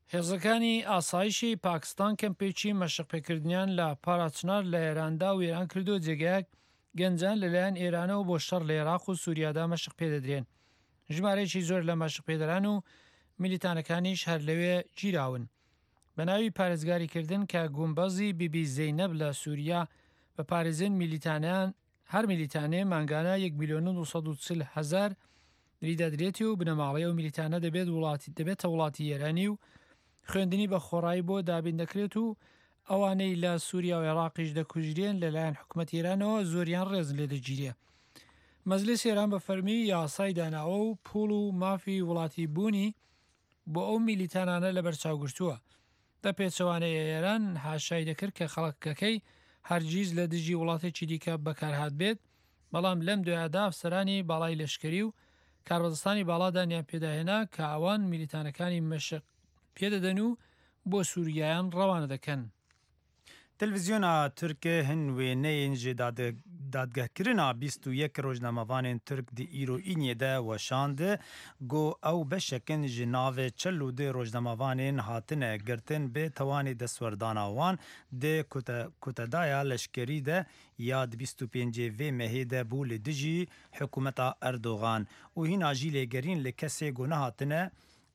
هێزەکانی ئاسایشی پاکستان کەمپێکی مەشقپێکردنیان لە پاراچنار لە ئێراندا و ئێران کردو جێگایەک گەنجان لەلایەن ئێرانەوە بۆ شەڕ لە عێراق و سووریادا مەشق پێدەدرێن. ژمارەیەکی زۆر لە مەشق پێدەران و میلیتانەکانیش هەر لەوێ گیراون. بە ناوی پارێزگاریکردن کە گومبەزی بیبی زەینەب لە سووریا بە پارێزین میلیتانیان هەر میلیتانێ مانگانە 1,240,000 دەدرێتی و بنەماڵەیە و میلیتانە دەبێتە وڵاتی ئێرانی و خوێندنی بە خۆڕایی بۆ دابین دەکرێت و ئەوانەی لە سووریا و عێراقیش دەکوژرێن لەلایەن حکوومەت ئێرانەوە زۆریان ڕێز لێ دەگیرێ. مەجلیس ئێران بە فەرمی یاسای داناوە و پوڵ و مافی وڵاتی بوونی بۆ ئەو میلیتانانە لە بەرچاوگرتووە. دە پێچەوانەیە ئێران هاشای دەکرد کە خەڵکەکەی هەرگیز لە دژی وڵاتێکی دیکە بەکارهات بێت، بەڵام لەم دوایدا ئەفسەرانی باڵای لەشکری و کاربەدەستانی باڵادانیان پێداهێنا کە ئەوان میلیتانەکانی مەشق پێدەدەن و بۆ سووریایان ڕەوانە دەکەن. تلویزیۆنا تورکê hin wêneyên ji dadgehkirina 21 rojnamevanên Türk di îroîniyê de weşand got ew beşekin ji navê çel û dê rojnamevanên hatine girtin bê tewanê destwerdana wan dê kutedaya leşkerî de ya di 25 vê mehê de bû li dijî hikûmeta Erdogan û hîna jî lêgerîn li kesê got nehatine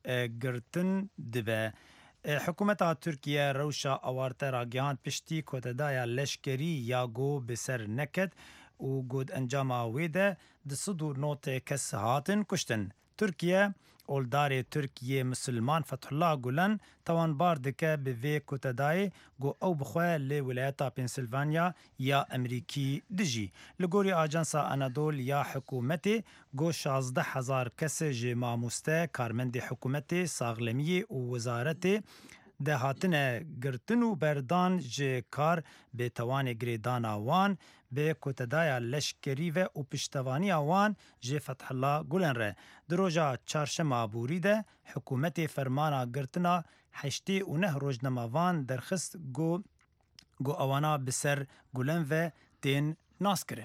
girtin dibe. حکومتا ترکیه روشا اوارته راگیان پشتی کوددایا لشکری یا گو بسر نکد و گود انجام ویده د صدو نوت کس هاتن کشتن. ترکیه اولدار ترکیه مسلمان فتح الله گلن توان بار دکه به وی کوددای گو او بخواه لی ولایتا پنسیلوانیا یا امریکی دجی. لگوری آجانسا انادول یا حکومتی گو 16,000 کس جه ماموسته کارمند حکومتی ساغلمی و وزارتی ده هاتنه گرتن و بردان جه کار به توان گریدان آوان به کتدایا لشکری و پشتوانی آوان جه فتح الله گلن ره. دروجا چارشم آبوری ده حکومت فرمانا گرتنا 89 روزنامه‌وان درخست گو اوانا بسر گلن و دین ناس کرن.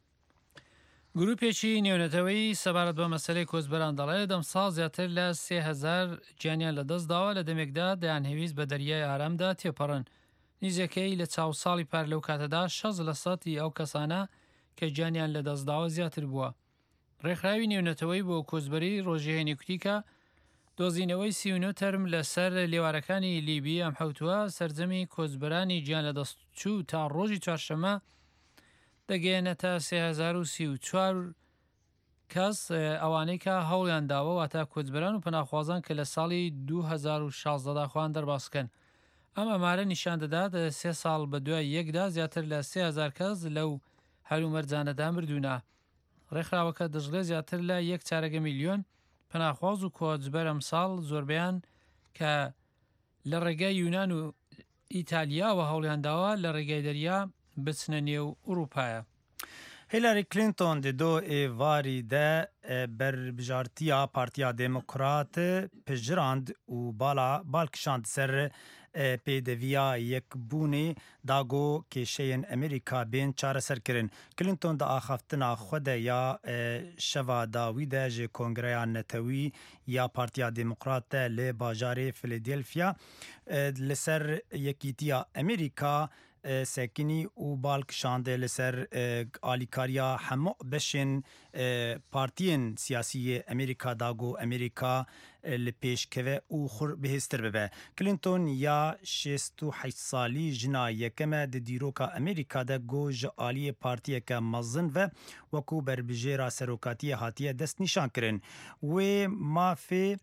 گروپێکی نێونەتەوەی سەبارەت بە مەسەلەی کۆچبەران دەڵێ دەمساڵ زیاتر لە 3,000 گیانیان لەدەستداوە لە دەمێکدا دەیانهێویست بە دەریای ئارامدا تێپەڕن. نیزەکەی لە چاو ساڵی پار لەو کاتەدا 60% ئەو کەسانە کە گیانیان لەدەستداوە زیاتر بووە. ڕێکخراوی نێونەتەوەی بۆ کۆچبەری ڕۆژێنی کوتیکە دۆزینەوەی 39 تەرم لەسەر لێوارەکانی لیبی ئەم حوتووە سەرجەمی کۆچبەرانی گیان لەدەستچوو تا ڕۆژی چوارشەمە دەگەێنێتە 3,034 کەس ئەوانەی کە هەوڵیان داوە واتە کۆچبەران و پەناخوازان کە لە ساڵی 2016دا خوان دەرباسکەن. ئەم ئەمارە نیشان دەدات 3 ساڵ بە دوای یەکدا زیاتر لە 3,000 کەس لەو هەلومەرجانەدا مردوونە. ڕێکخراوەکە دەژڵێ زیاتر لە 1.4 میلیۆن پەناخواز و کۆچبەر ئەمساڵ زۆربیان کە لە ڕێگای یونان و ئیتالیاوە هەوڵیان داوە لە ڕێگای دەریا بچنە نێو ئوروپایە. هیلاری کلینتون دی دو ایواری ده بربجارتیا پارتیا دموکرات پجراند و بالکشاند سر پیدویا یک بونی داگو کشین امریکا بین چاره سر کرن. کلینتون دا آخافتنا خود یا شوا داوی ده جه کنگریا نتوی یا پارتیا دموکرات لی باجار فیلادلفیا لسر یکیتیا امریکا سکنی و بالک شانده لسر آلیکاریا همو بشن پارتین سیاسی امریکا داگو امریکا لپیشکوه او خور بهستر ببه. کلینتون یا 68 سالی جنا یکمه د دیروکا امریکا ده گوج آلی پارتیه که مزن و وکو بربجیرا سروکاتی هاتیه دست نشان کرن و مافی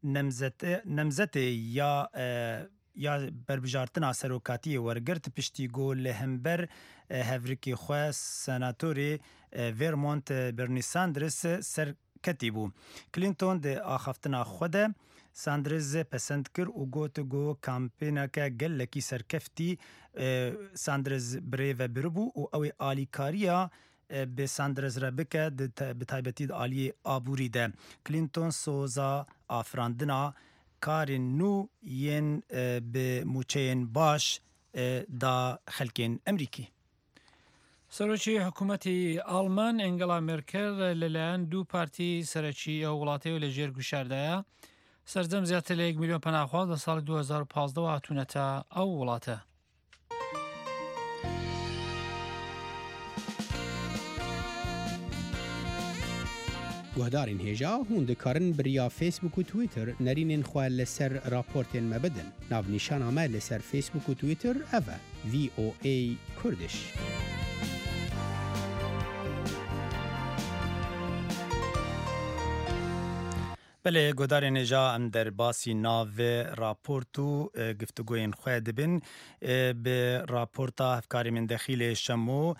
نمزت یا بربجارتنا سروکاتی ورگرت پشتی گو لهمبر هفریکی خواه سناتوری ویرمونت برنی ساندرس سرکتی بو. کلینتون ده آخافتنا خوده ساندرز پسند کر و گوت گو کامپینا که گل لکی سرکفتی ساندرز بری و بربو و اوی آلیکاریا به ساندرز ربکه به تایبتی آلی آبوری ده. کلینتون سوزا آفراندنا کارین نو ین به موچین باش دا خلکین امریکی. سەرۆکی حکوومەتی ئاڵمان ئەنگەلا مێرکەل لەلایەن دوو پارتی سەرەکی ئەو وڵاتەوە لە ژێر گوشاردایە سەرجەم زیاتر لە 1 میلیۆن پەناهخواز لە ساڵی 2015 هاتوونەتە ئەو وڵاتە. گوهدارین هێژا هون دikarin biriya Facebook û Twitter nerînên xwe li ser raportên me bidin. Navnîşana me li ser Facebook û Twitter ev e VOA Kurdiş. بله گودار نجا ام در باسی ناو راپورتو گفتگوین خواه دبن به راپورتا هفکاری من دخیل شمو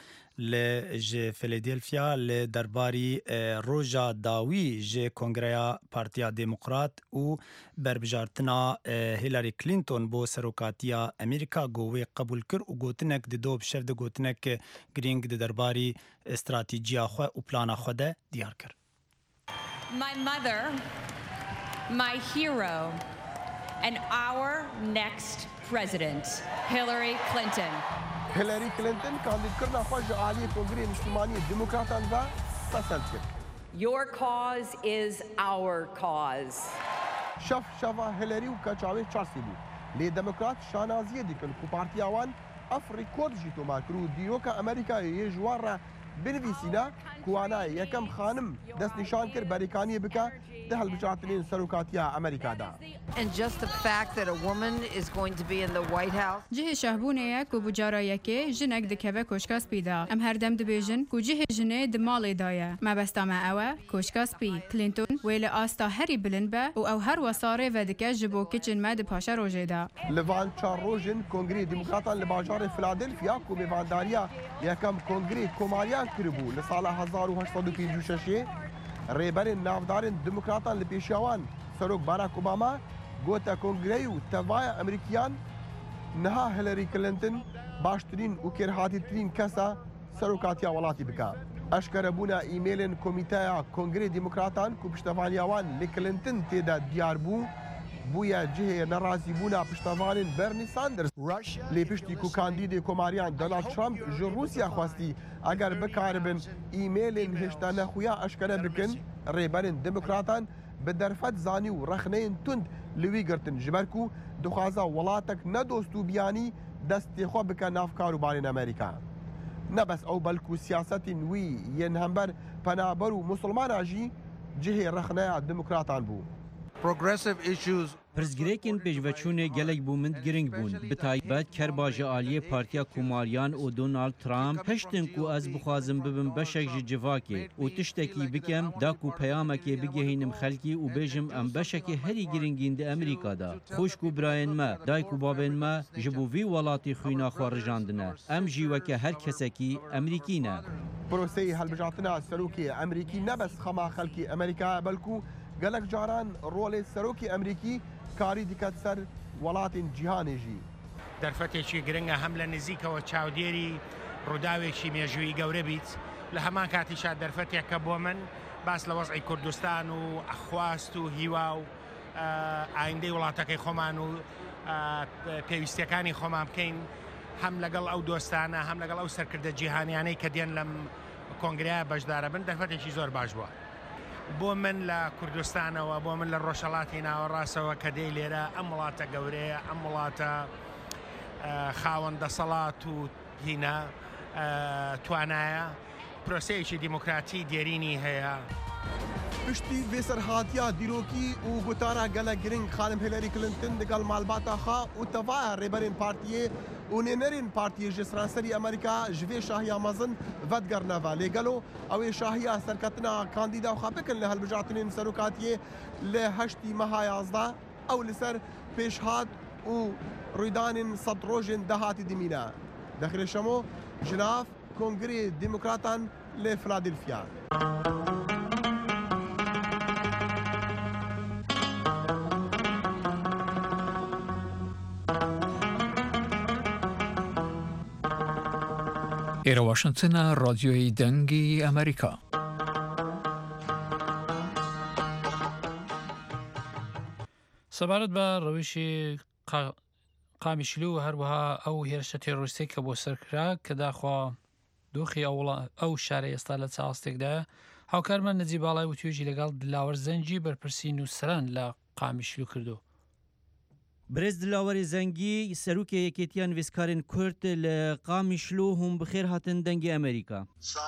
ل فیلادلفیا ل درباری روجا داوی ج کنگریا پارتیا دموکرات و بربجارتنا هیلاری کلینتون بو سروکاتیا امریکا گوی قبول کر و گوتنک د دوب شف د گوتنک گرینگ د درباری استراتیجیا خو او پلانا خو ده دیار کر. My mother, my hero, and our next president, Hillary Clinton. هیلاری کلینتون کاندید کرنا خواج عالی کنگره مسلمانی دموکراتان و پسند کرد. Your cause is our cause. شفا هیلاری و کچاوی چارسی بود. لی دموکرات شانازیه دیکن که پارتی آوان افریکود جیتو ماکرو دیروکا امریکا یه جوار را بنویسینا کوانا یکم خانم دست نشان کرد بریکانی بکا ده هالبجاتنین سروکاتیا امریکا دا. And just the fact that a woman is going to be in the White House. جه شهبونه یک و بجارا یکی جنگ دکوه کشکاس پیدا. ام هر دم دبیجن کو جه جنه دمالی دایه. ما بستا ما اوه کشکاس پی کلینتون ویل آستا هری بلند به او هر وساره و دکه جبو کچن ما دپاشا روژه دا. لوان چار روژن کنگری دموکراتان لباجار فیلادلفیا کو میوانداریا یکم کنگری کوماریان کربو لسال 1856 ریبر نافدارن دموکراتان لپیشاوان سروک باراک اوباما گوتا کنگری و توای امریکیان نها هیلاری کلینتون باشترین و کرهاتیترین کسا سروکاتیا ولاتی بکا. اشکربونا ایمیلن کمیته کنگری دموکراتان کو پشتوانیاوان لکلینتون تیدا دیار بو بویا جهه نرازی بونا پشتوانین برنی ساندرز لی پشتی کو کاندید کوماریان دونالد ترامپ جو روسیا خواستی اگر بکاربن ایمیلین هشتا نخویا اشکره بکن ریبرین دموکراتان به درفت زانی و رخنین تند لوی گرتن جبرکو دخوازا ولاتک ندوستو بیانی دستی خو بکن نافکارو بارین امریکا. نبس او بلکو سیاست وی ین همبر پنابر و مسلمان آجی جهه رخنه دموکراتان بو. Progressive issues پرزگریکین پیشوچونه گلک بومند گرینگ بون بتایبت کرباج عالی پارتیا کوماریان و دونالد ترامپ پشتن کو از بخوازم ببن بشک جواکی و تشتکی بکم دا کو پیامکی بگهینم خلکی و بجم ام بشکی هری گرینگین ده امریکا دا خوش کو براین ما دای کو بابن ما جبو وی ولاتی خوینا خارجاندنه ام جیوکه هر کسکی امریکی نه پروسی هلبجاتنا سروکی امریکی نبس خما خلکی امریکا بلکو گلک جاران رول سروکی امریکی کاری دیکت سر ولات جیهانی جی. دەرفەتێکی گرنگە هەم لە نزیکەوە چاودێری ڕووداوێکی مێژووی گەورە بیت لە هەمان کاتیشا دەرفەتێکە بۆ من باس لە وەزعی کوردستان و ئەخواست و هیوا و ئایندەی وڵاتەکەی خۆمان و پێویستیەکانی خۆمان بکەین هەم لەگەڵ ئەو دۆستانە هەم لەگەڵ ئەو سەرکردە جیهانیانەی کە دێن لەم کۆنگرەیە بەشدارە بن دەرفەتێکی زۆر باش بووە. بۆ من لە کوردستانەوە بۆ من لە ڕۆژهەڵاتی ناوەڕاستەوە کە دەی لێرە ئەم وڵاتە گەورەیە ئەم وڵاتە خاوەندە دەسەڵات و هینە توانایە پرۆسەیەکی دیموکراتی دێرینی هەیە. پشتی وێسەرهاتیا دیرۆکی و گوتارا گەلە گرنگ خانم هیلاری کلینتون دەگەڵ مالباتا خا و تەڤایە ڕێبەرین پارتیێ و نێنەرین پارتیە ژە سەرانسەری ئەمریکا ji vê şahiya mezin vedgerneva lêgelo ew ê şahiya serketina kandîda xwe bikin li helbijatinên serokatiyê li heştî meha yazda ew li ser pêşhat û rûydanên sed rojên dehatî dimîne. Dexilê şemo ji nav Kongrê Demokratan li Filadelfya. ئێرە واشنگتنە ڕادیۆی دەنگی ئەمریکا. سەبارەت بە ڕەوشی قامیشلی و هەروەها ئەو هێرشە تێڕۆیستی کە بۆ سەرکرا کە داخوا دۆخی ئەو شارە ئێستا لە چاوەستێکدا هاوکارمان نەجیب باڵای و توێژی لەگەڵ دلاوەر زەنجی بەرپرسی نووسران لە قامیشلو کردو برز دلاوری زنگی سروک یکیتیان ویسکارن کورت لقامیشلو هم بخیر هاتن دنگی امریکا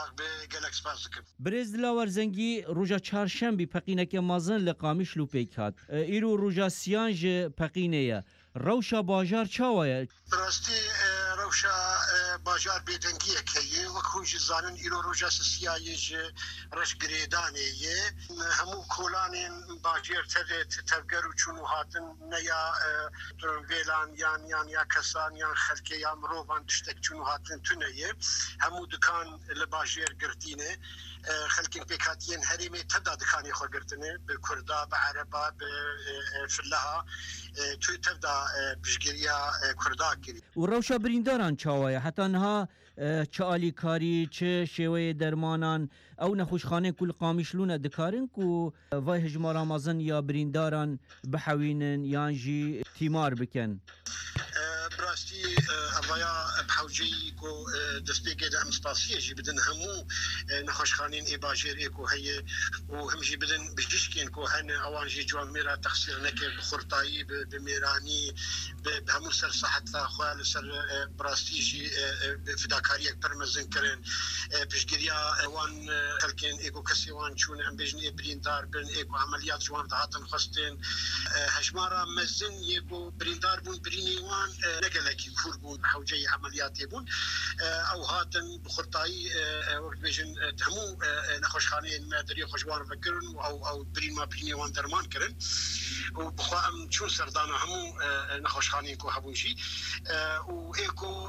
برز دلاور زنگی روژا چهارشنبه پقینک مازن لقامیشلو پیک هات ایرو روژا سیانج پقینه روشا باجار چاوه راستی روشا باجار بیدنگیه که وکونج زانن ایرو روژا سیایج رش گریدانه همو کولان باجار تفگر و چونو هاتن نیا ویلان یا کسان یا خلکه یا مروفان تشتک چونو هاتن تونه همو دکان لباجار گردینه خلکین پیکاتین هریمی تبدا دکانی خو گرتنه به کردا به عربا به فلها تو تبدا بشگریا کردا کری و روشا برینداران چاوه حتی انها چه آلیکاری چه شیوه درمانان او نخوشخانه کل قامیشلون دکارن کو و هجمار آمازن یا برینداران بحوینن یانجی تیمار بکن براستی اویا بحوجی کو دستگاه دام سپاسیه جی بدن همو نخوشخانین ایباجر ایکو هی و همجی بدن بجشکین کو هن اوانجی جوان میرا تقصیر نکه بخورتایی بمیرانی همو سر صحت خوال سر براستی جی فداکاری یک پرمزن کرن بجگریا وان تلکین ایکو کسی وان چون ام بجنی بریندار بن ایکو عملیات جوان دهاتن خستین هجمارا مزن ایکو بریندار بون برینی وان نقلكي كوربون حوجي عمليات يبون او هاتن بخرطاي وقت بيجن تهمو نخوشخانين ما دري خوشوان فكرن او برين ما بريني وان درمان كرن وبخوام شو سردانا همو نخوشخانين كو حبونجي وايكو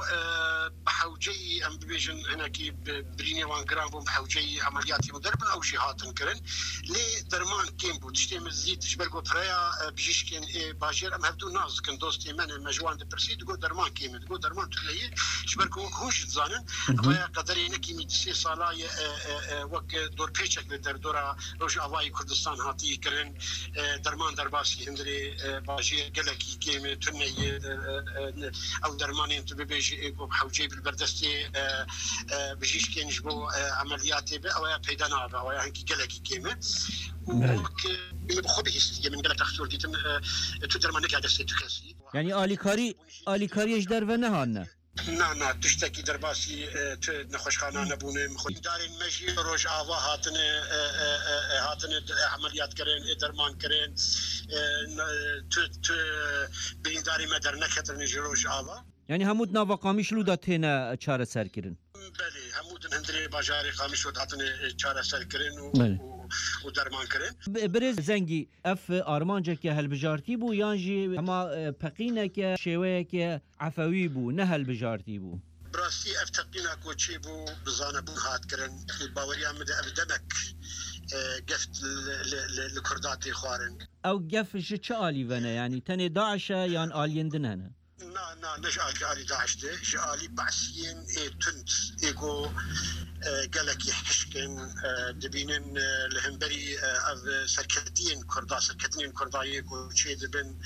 بحوجي ام بيجن هناكي بريني وان جرام بون بحوجي عمليات مدرب او شي هاتن كرن لي درمان كيم بو تشتي مزيد تشبركو تريا بجيشكن باجير ام هبدو ناز كن دوستي من مجوان برسيد تقول درمان كيمه تقول درمان تخليه شبركو هوش تزانن ويا قدري نكي ميدسي صالاي وك دور بيتشك لدردورا روج اواي كردستان هاتي كرن درمان درباسي هندري باجي قلكي كيمه تني او درمان تبيجي اكو حوجي بالبردستي بجيش كينجبو عملياتي او بيدانا او هنكي قلكي كيمه وك بخبه من قلك تخسر دي تو درمان قاعده تكسي يعني آلیکاری اش در و نهانه نه تشتکی درباسی نخوشخانه نبونه مخوی دارین مجی روش آوا هاتن عملیات کرن درمان کرن تو برینداری مدر نکتر نجی روش آوا يعني همود ناوا قامیشلو دا تینا چاره سر کرن بله همود هندری باجاری قامیشلو دا تینا چاره سر کرن و درمان کرن برز زنگی اف آرمانجا که هلبجارتی بو یانجی اما پقینه که شوه که عفوی بو نه هلبجارتی بو براستی اف تقینه که چی بو بزانه بو هات کرن باوری امده اف دمک قفت لكرداتي خوارن او قفش چه آلی ونه يعني تني داعش يان آليندن هنا نا نش آلی داعش ده ش آلی بعثيين تنت ايقو قالك يحشكن دبينن لهمبري اف سركتين كرداي ايقو چه دبن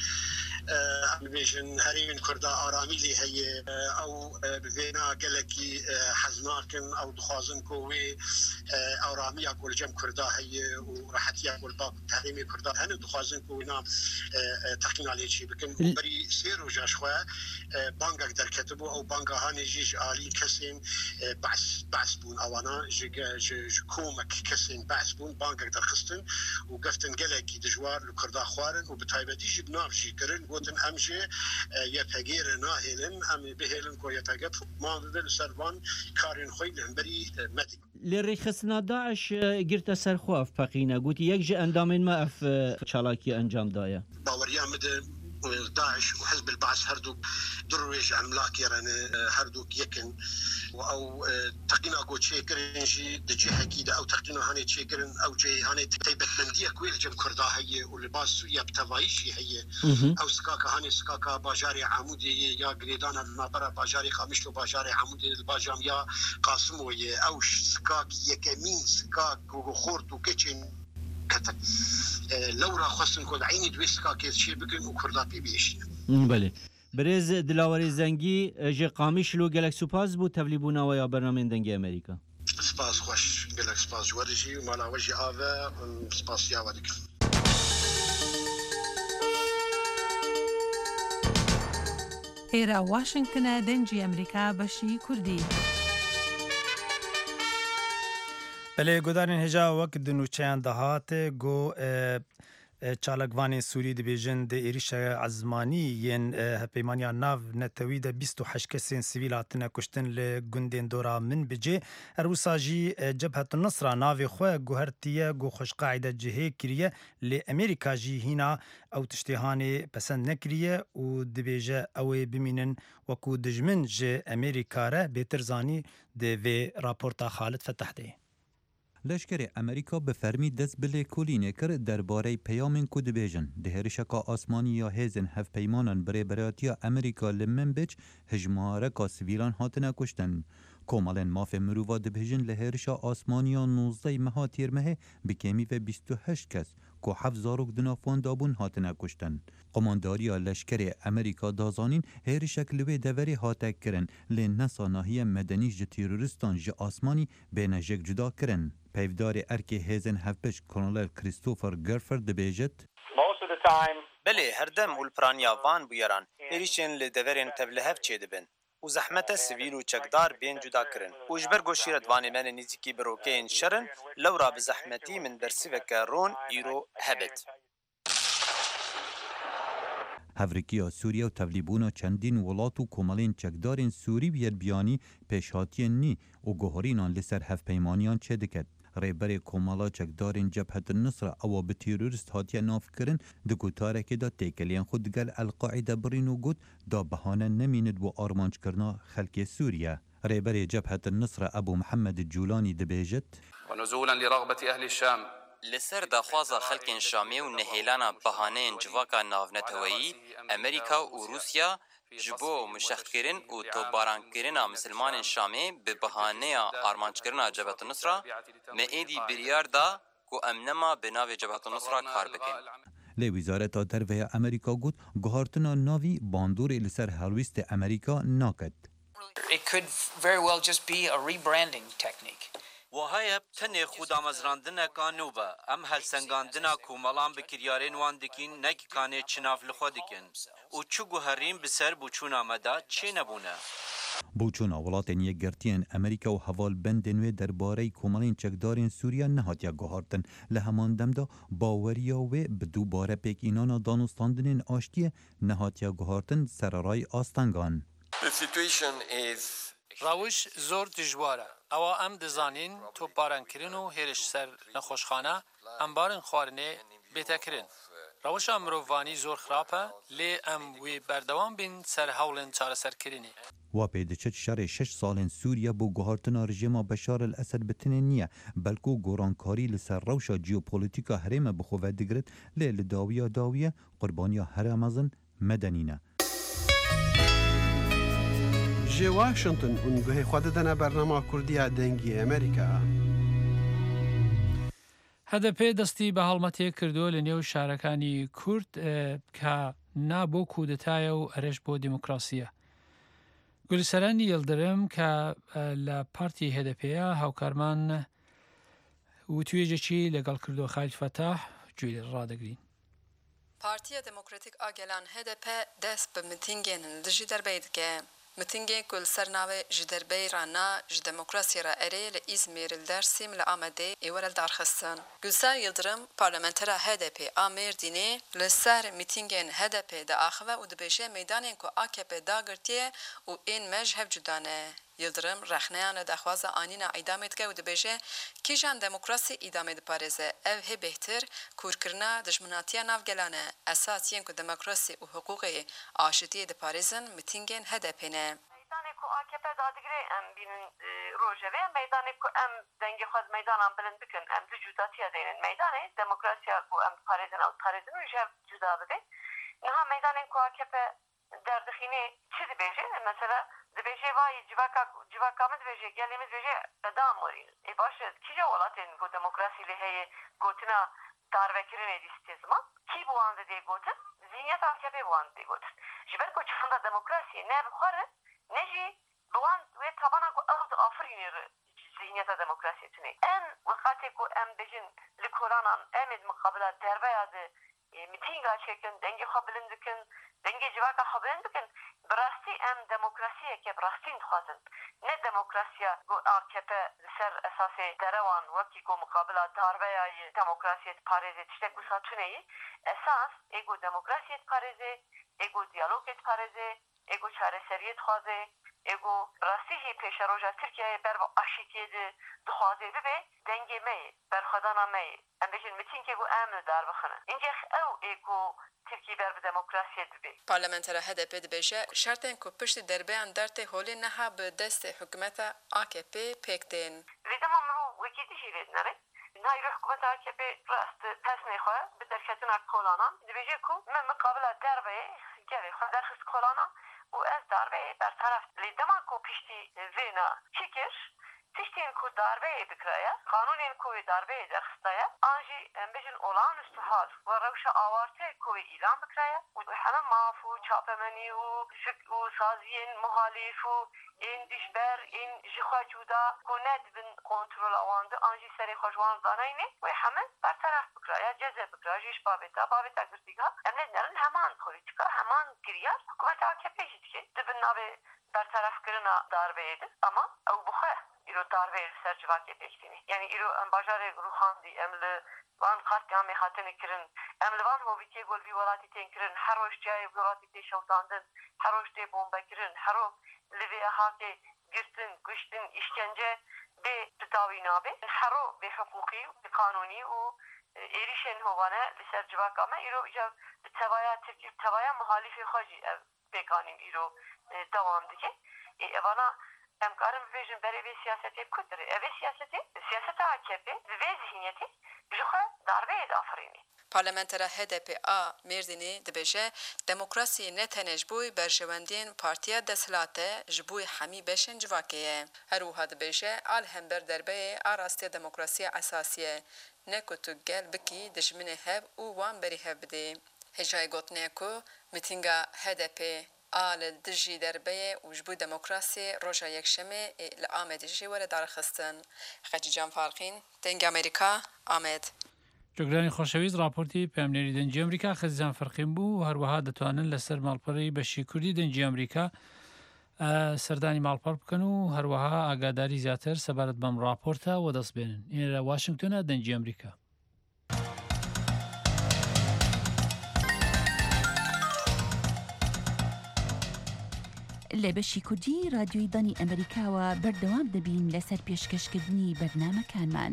بيجن هرين كردا آرامی لی هی او بفینا گلکی حزناکن او دخوازن کوی آرامی اکول جم کردا هی و راحتی اکول با تحریمی کردا هن دخوازن کوی نام تحقیق علیه چی بکن بری سیر و جاش خواه بانگک در کتبو او بانگا هانی جیج آلی کسین بعث بون اوانا جی کومک کسین بعث بون بانگک در خستن و گفتن گلکی دجوار لکردا خوارن و بتایبتی جی بناف جی کرن وتن امشي يتغير ناهلن ام بهلن كو يتغير ما بدل سربان كارين خوي لهمبري مدي لريخسنا داعش قرت سرخواف بقينا قلت يجي اندامين ما اف شالاكي انجام دايا باوريا مد داعش وحزب البعث هردوك درويش عملاق يعني هردوك يكن او تقينا قوت شيكرن جي دجي حكيده او تقينا هاني شيكرن او جي هاني تيبت بنديه كويل جم كردا هي ولباس يبتوايشي هي او سكاكا هاني سكاكا باجاري عمودي يا غريدانا المابرا باجاري خامشلو باجاري عمودي الباجام يا قاسمو او سكاك يكمين سكاك وخورت وكيتشن كتك لورا خصن كل عيني دويسكا كيس شي بكن وكردا بيبيشي بله برز دلاوری زنگی جه قامیشلو گلک سپاس بو تبلیبونا و یا برنامه دنگی امریکا سپاس خوش گلک سپاس ورجی و مالا وجی آوه سپاس یا ودک ئێرە واشنگتنە دەنجی ئەمریکا بەشی کوردی. بله گودارین هجا وقت دنوچیان دهاته گو چالکوان سوری دبیجن ده ایریش عزمانی ین پیمانیا ناو نتوی ده 28 کسین سیویل هاتنه کشتن لگندین دورا من بجه اروساجی جبهت النصر ناوی خواه گوهرتیه گو خوش قاعده جهه کریه لی امریکا جی هینا او تشتیهانی پسند نکریه و دبیجه اوی بمینن وکو دجمن جه امریکا را بیتر زانی ده وی راپورتا خالد فتح ده. لشکر امریکا به فرمی دست بله کلینه کرد درباره پیامین کو دبیجن ده هرشکا آسمانی یا هیزن هف پیمانان برای برایتیا امریکا لمن بچ هجماره کا سویلان هاتنه کشتن. کومالن ماف مرووا دبیجن لهرشا آسمانیا 19 مها تیرمه بکمی و 28 کس که 7000 دنافون دابون هاتنه کشتن. قمانداریا لشکر امریکا دازانین هرشک لوی دوری هاتک کرن لین نسا ناحیه مدنی ج تیروریستان ج آسمانی بین جک جدا کرن. پیودار ارک هیزن هفپش کانال کریستوفر گرفرد دبیجت بله هردم اولپرانیا وان بیاران ایریشن لدورین تبلهف چه دبن و زحمت سویل و چکدار بین جدا کرن و جبر گوشیرت وانی من نزیکی بروکین شرن لورا بزحمتی من درسی و کرون ایرو هبت. هفرکیا سوریا و تبلیبونا چندین ولات و کمالین چکدارین سوری بیانی پیشهاتین نی و گوهرینان لسر هف پیمانیان چه دکد. ریبر کمالا چکدارین جبهت النصر او به تیروریست هاتیه ناف کرن دگوتاره که دا تیکلین خود گل القاعده برین و گود دا بهانه نمیند و آرمانج کرنا خلک سوریه. ریبر جبهت النصر ابو محمد الجولانی دبیجت ونزولا لرغبة أهل الشام لسر دخوازا خلق شامی و نهیلانا بهانه جواکا ناونتوایی امریکا و روسیا جبو مشخکرین و توباران کرنا مسلمان شامی به بهانه آرمانج کرنا جبهت النصر مئیدی بریار دا کو امنما بناو جبهت النصر کار بکن. لی وزارت درویه امریکا گود گوهارتنا ناوی باندور لسر هلویست امریکا ناکد. It could very well just be a rebranding technique. وهاي تني خدا مزراندنا كانوبا ام هل سنگاندنا کومالان بکریارین وان دکین نک کانه چناف لخودکن و چو گوهرین بسر بوچونا مدا چه نبونه بوچونا ولاتن یک گرتین امریکا و حوال بندن و درباره کومالین چکدارین سوریا نهاتیا گوهارتن لهمان دمدا باوریا و بدو باره پیک اینانا دانستاندنین آشتی نهاتیا گوهارتن سرارای آستانگان. The situation is روش زور دجواره. اوا ام دزانین تو باران کرین و هرش سر نخوشخانه ام بارن خوارنه بیتا کرین. روش امروانی زور خرابه لی ام وی بردوان بین سر حولن چاره سر کرینه. و پیدچت شر 6 سالن سوریا بو گوهارتنا رژیم بشار الاسد بتنه نیه بلکو گورانکاری لسر روشا جیوپولیتیکا هرم بخواه دگرد لی لداویه قربانیا هرمزن مدنینه. جی واشنطن اونگوه خود دنه برنامه کردی دنگی امریکا. هەدەپێ دەستی بە هەڵمەتێک کردووە لە نێو شارەکانی کورد کە نابۆ کودتایە و ئەرێش بۆ دیموکراسیە. گولسەرانی یڵدرم کە لە پارتی هێدەپەیە هاوکارمان و توێژێکی لەگەڵ کردووە خالد فتاح گوێ ڕادەگرین. پارتیە دموکراتیک ئاگەلان هێدەپ دەست بە متینگێن دژی دەربەی دکە. متنگه کل سرناوه جدربی رانا جدموکراسی را اره لإزمیر الدرسیم لآمده ایوال الدارخستان. گلسار یلدرم پارلمنترا HDP آمیر دینه لسر متنگین HDP دا آخوه و دبیشه میدانین که AKP دا گرتیه و این مجهب جدانه. یلدرم رخنیان دخواز آنینا ایدامت که و دبیشه کیجان دموکراسی ایدامت پارزه او هی بهتر کورکرنا دشمناتیا نافگلانه اساسیین که دموکراسی و حقوق آشتی دپارزن متینگین HDP نه. میدانی که AKP دادگری ام بینن روژوه میدانی که ام دنگی خود میدان ام بلند بکن ام دو جداتیا دینن میدانی دموکراسی و ام پارزن او پارزن و جب جدا بده نها میدانی که AKP در دخینه چی دبیشه مثلا دبیشه وای جواکامت دبیشه گلیمت دبیشه ادام مورین ای باشه کجا ولاتین کو دموکراسی لهه گوتنا داروکرین دیستیزما کی بوانده دی گوتن زینیت AKP بوانده دی گوتن جبر کو چخنده دموکراسی نه بخوره نجی بوان و طبعا کو ارض آفرین زینیت دموکراسی تنی ان وقتی کو ام بجن لکورانان امید مقابله دربیاد میتینگا چکن دنگی خواه بلند بکن دنگی جواکا خواه بلند بکن براستی ام دموکراسیه که براستی نخوازن نه دموکراسیا گو AKP سر اساس دروان وکی گو مقابل داربه های دموکراسیت پاریزه تشتک و ساتونه اساس ایگو دموکراسیت پاریزه ایگو دیالوگت پاریزه ایگو چاره سریت خوازه ایگو راستی هی پیش روژا ترکیه بر با آشیتی دخوازه ببه دنگی می بر خدانا می ام بجن میتین که گو امن دار بخنه اینجا او ایگو ترکیه بر به دموکراسی ببه پارلمانتر HDP دبیجه شرطن کو پشت دربیان درته هولی نها به دست حکومت AKP پکتین لیدم امرو وکی دیشی لید نره نهایی حکومت AKP راست پس نیخواه به درکتون کلانا دبیجه کو من مقابل دربه گلی خواه درخست کلانا و از darbe bertaraf lidema ku pişti vena çekir tiştin ku darbe bikraya kanunin ku darbe derxstaya anji embejin olağanüstü hal ve revşa avarte ku ilan bikraya و hemen mafu çapemeni و saziyen muhalif و این دشبر این جخوا جودا ku nedbin kontrol avandı anji seri xoşwan zanayni و hemen bertaraf bikraya ceze bikraya jiş babeta girdiga emledlerin hemen politika hemen giriyar hükümet AKP ki dibin nabe bertaraf kırına darbe edin ama ev buxe İro darbe ser civak edektini. Yani İro bajarı ruhandi emli van katliamı hatını kirin. Emli van hovitiye gol bir volati tenkirin. Her hoş cayı volati te şavtandın. Her hoş te bomba kirin. Her o livi hake girtin, güçtin, işkence be tutavi nabe. Her o be hukuki, be kanuni o erişen hovana liser civak ama İro tevaya Türkiye tevaya muhalifi xoji bekanim İro devam dike. Evana امکارم ببینیم برای وی سیاستی کدره. وی سیاست AKP وی ذهنیتی جوخه داربه آفرینی. پارلمانتر HDP a Mêrdînê dibêje demokrasiyê ne tenê ji bo berjewendiyên Partiya Desthilatê ji bo hemî beşên civakê ye. Her wiha dibêje al hember derbeyê a rastiya demokrasiya esasî ye. Ne ku tu gel bikî dijminê hev û wan berî hev bidê. Hêjayê gotinê ku mîtînga HDP آل دژی دربه و جبو دموکراسی روژا یکشمه لآمد جی وره دارخستن خجی جان فارقین دنگ امریکا آمد جگرانی خوشویز راپورتی پیامنری دنجی امریکا خزیان فرقین بو و هروها دتوانن لسر مالپری بشی کردی دنجی امریکا سردانی مالپر بکن و هروها آگاداری زیاتر سبارت بم راپورتا و دست بینن این را واشنگتن دنجی امریکا لە بەشی کوردی رادیۆی دانی ئەمریکاوە بەردەوام دەبین لەسەر پێشکەشکردنی بەرنامەکانمان.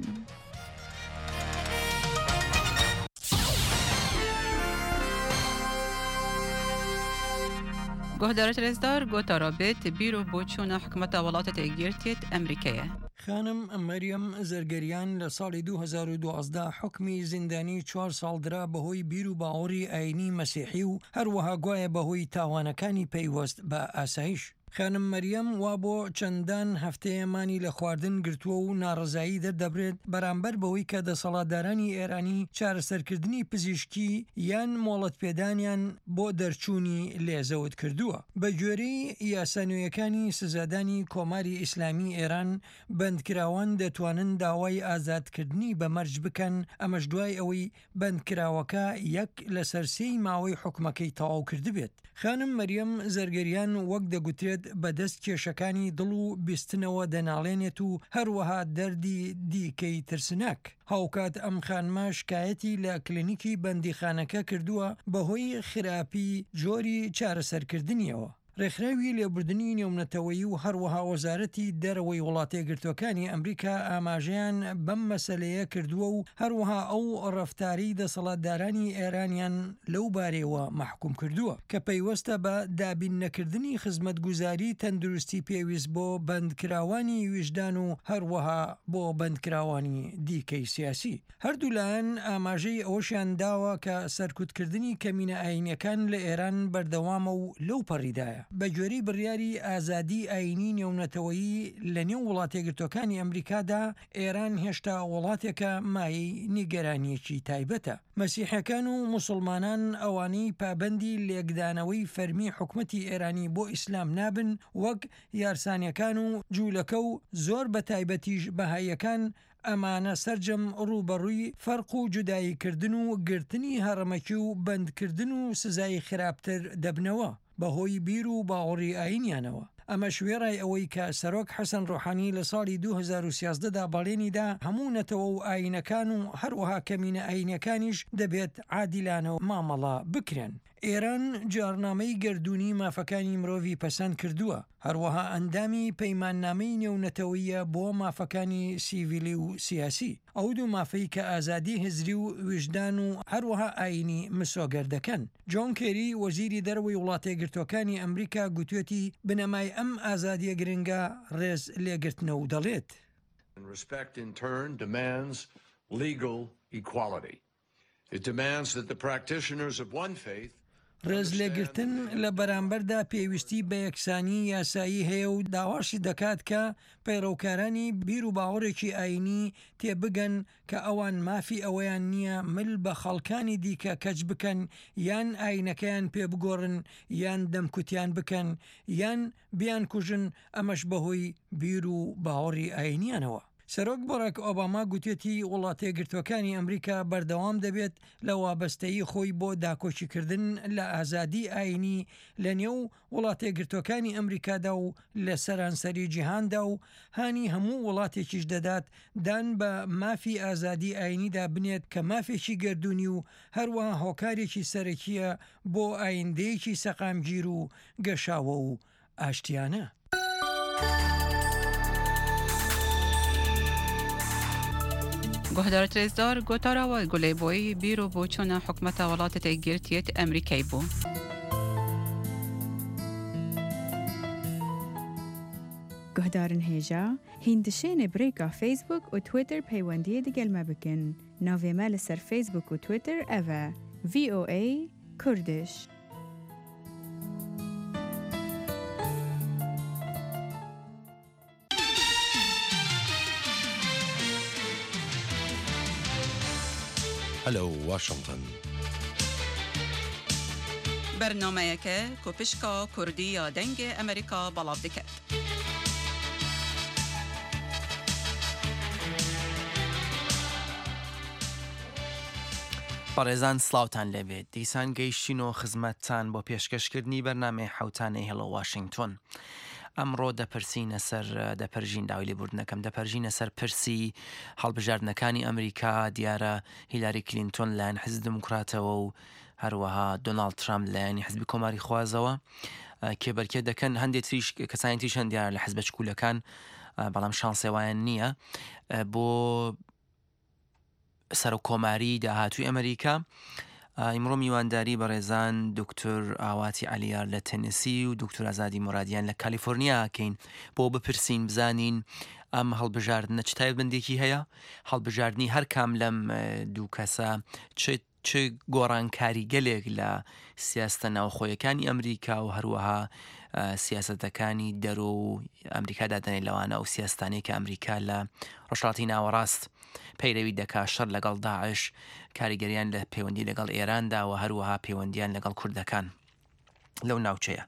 گۆهدارە رێزدار گۆتا رابێت بیرۆ بۆ چوونە حکومەتە وڵاتە تێگیرتێت ئەمریکایە. خانم مەریەم زەرگەریان لە ساڵی 2012 حکمی زیندانی 4 ساڵ درا بەهۆی بیر و باوەڕی ئاینی مەسیحی و هەروەها گوایە بەهۆی تاوانەکانی پەیوەست بە ئاسایش. خانم مەریەم وا بۆ چەندان هەفتەیەمانی لە خواردن گرتووە و ناڕزایی دەردەبرێت بەرامبەر بەوەی کە دەسەڵاتدارانی ئێرانی چارەسەرکردنی پزیشکی یان مۆڵەت پێدانیان بۆ دەرچوونی لێزەوت کردووە. بە گوێرەی یاسانویەکانی سزادانی کۆماری ئیسلامی ئێران بەندکراوان دەتوانن داوای ئازادکردنی بە مەرج بکەن ئەمەش دوای ئەوەی بەندکراوەکە یەک لە سەرسەی ماوەی حکومەکەی تەواو کردبێت. خانم مەریەم زەرگەریان وەک دەگوترێت بەدەست کێشەکانی دڵ و بیستنەوە دەناڵێنێت و هەروەها دەردی دیکەی ترسناک. هاوکات ئەم خانمە شکایەتی لە کلینیکی بەندیخانەکە کردووە بەهۆی خراپی جۆری چارەسەرکردنیەوە. ڕێکخراوی لێبوردنی نێونەتەوەیی و هەروەها وەزارەتی دەرەوەی وڵاتە یەکگرتوەکانی ئەمریکا ئاماژەیان بەم مەسەلەیە کردووە و هەروەها ئەو ڕەفتاری دەسەڵاتدارانی ئێرانیان لەو بارەوە مەحکوم کردووە کە پەیوەستە بە دابین نەکردنی خزمەتگوزاری تەندروستی پێویست بۆ بەندکراوانی ویژدان و هەروەها بۆ بەندکراوانی دیکەی سیاسی. هەردوو لایەن ئاماژەی ئەوەشیان داوە کە سەرکوتکردنی کەمینە ئاینیەکان لە ئێران بەردەوامە و لەو پەڕیدایە. بە گوێرەی بڕیاری ئازادی ئاینی نێونەتەوەیی لە نێو وڵاتە یەکگرتووەکانی ئەمریکادا ئێران هێشتا وڵاتێکە مایەی نیگەرانیەکی تایبەتە. مەسیحەکان و موسڵمانان ئەوانەی پابەندی لێکدانەوەی فەرمی حکومەتی ئێرانی بۆ ئیسلام نابن وەک یارسانیەکان و جوولەکە و زۆر بە تایبەتیش بەهاییەکان ئەمانە سەرجەم ڕوبەڕووی فەرق و جوداییکردن و گرتنی هەڕەمەکی و بەندکردن و سزای خراپتر دەبنەوە بەهۆی بیر و باوەڕی ئاینیانەوە. ئەمە شوێڕای ئەوەی کە سەرۆک حەسەن ڕۆحانی لە ساڵی 2013دا بەڵێنیدا هەموو نەتەوە و ئاینەکان و هەروەها کەمینە ئاینەکانیش دەبێت عادیلانەوە مامەڵە بکرێن. ئێران جارنامەی گردردونی مافەکانی مرۆڤی پەسەند کردووە، هەروەها ئەندامی پەیماننامەی نێونەتەوەیە بۆ مافەکانی سیڤیلی و سیاسی، ئەو دوو مافەی کە ئازادی هزری و وژدان و هەروەها ئاینی مسۆگەر دەکەن. جۆن کێری وەزیری دەرەوەی وڵاتە یەکگرتووەکانی ئەمریکا گوتوێتی بنەمای ئەم ئازادیە گرنگە ڕێز لێگرتنەوە و دەڵێت. Respect in turn demands legal equality. It demands that the practitioners of one faith ڕێز لێگرتن لە بەرامبەردا پێویستی بە یەکسانی یاسایی هەیە و داواشی دەکات کە پەیڕەوکارانی بیر و باوەڕێکی ئاینی تێبگەن کە ئەوان مافی ئەوەیان نییە مل بە خەڵکانی دیکە کەچ بکەن یان ئاینەکەیان پێ بگۆڕن یان دەمکوتیان بکەن یان بیان کوژن، ئەمەش بەهۆی بیر و باوەڕی ئاینیانەوە. سەرۆک بۆڕێک ئۆباما گوتێتی وڵاتە یەکگرتووەکانی ئەمریکا بەردەوام دەبێت لە وابەستەیی خۆی بۆ داکۆچیکردن لە ئازادی ئاینی لە نێو وڵاتە یەکگرتووەکانی ئەمریکادا و لە سەرانسەری جیهاندا و هانی هەموو وڵاتێکیش دەدات دان بە مافی ئازادی ئاینیدا بنێت کە مافێکی گردردونی و هەروەها هۆکارێکی سەرەکیە بۆ ئایندەیەکی سەقامگیر و گەشاوە و ئاشتیانە. گهدار ترزدار گوتارا و گلی بوی بیرو بوچون حکمت ولات تگیرتیت امریکایی بو. گهدارن هیجا هندشین بریکا فیسبوک و تویتر پیوندی دیگل ما بکن. ناوی مال سر فیسبوک و تویتر اوه VOA کردش. هلو واشنطن. برنامه که کوپشکا کردی یا دنگ امریکا بلاف دکت. بەڕێزان سلااوتان لەبێت دیسان گەیشتین و خزمەتتان بۆ پێشکەشکردنی بەرنامەی حوتانەی هێڵە واشنگتن. ئەمڕۆ دەپرسینە سەر دەپەرژین داوای لێبوردنەکەم دەپەرژینە سەر پرسی هەڵبژاردنەکانی ئەمریکا دیارە هیلاری کلینتۆن لایەن حزب دموکراتەوە و هەروەها دۆناڵد ترامپ لایەنی حزبی کۆماری خوازەوە کێبەرکێ دەکەن هەندێک تریش کەسانی تریش هەن دیارە لە حزبە چکولەکان بەڵام شانسێوایان نییە بۆ سەر و کۆماری داهاتووی ئەمریکا. ئیمڕۆ میوانداری بەڕێزان دکتۆر ئاواتی عەلیار لە تەنسی و دکتۆر ئازادی مرادیان لە کالیفۆرنیا کەین بۆ بپرسین بزانین ئەم هەڵبژاردنە چ تایبەتمەندێکی هەیە، هەڵبژاردننی هەر کام لەم دوو کەسە چ گۆڕانکاری گەلێک لە سیاستە ناوخۆیەکانی ئەمریکا و هەروەها سیاسەتەکانی دەرۆ و ئەمریکا دادنێ لەوانە و سیاستانەی کە ئەمریکا لە ڕۆژهەڵاتی ناوەڕاست پەیرەوی دەکا شەڕ لەگەڵ داعش، کاریگەریان لە پەیوەندی لەگەڵ ئێراندا و هەروەها پەیوەندیان لەگەڵ کوردەکان لەو ناوچەیە.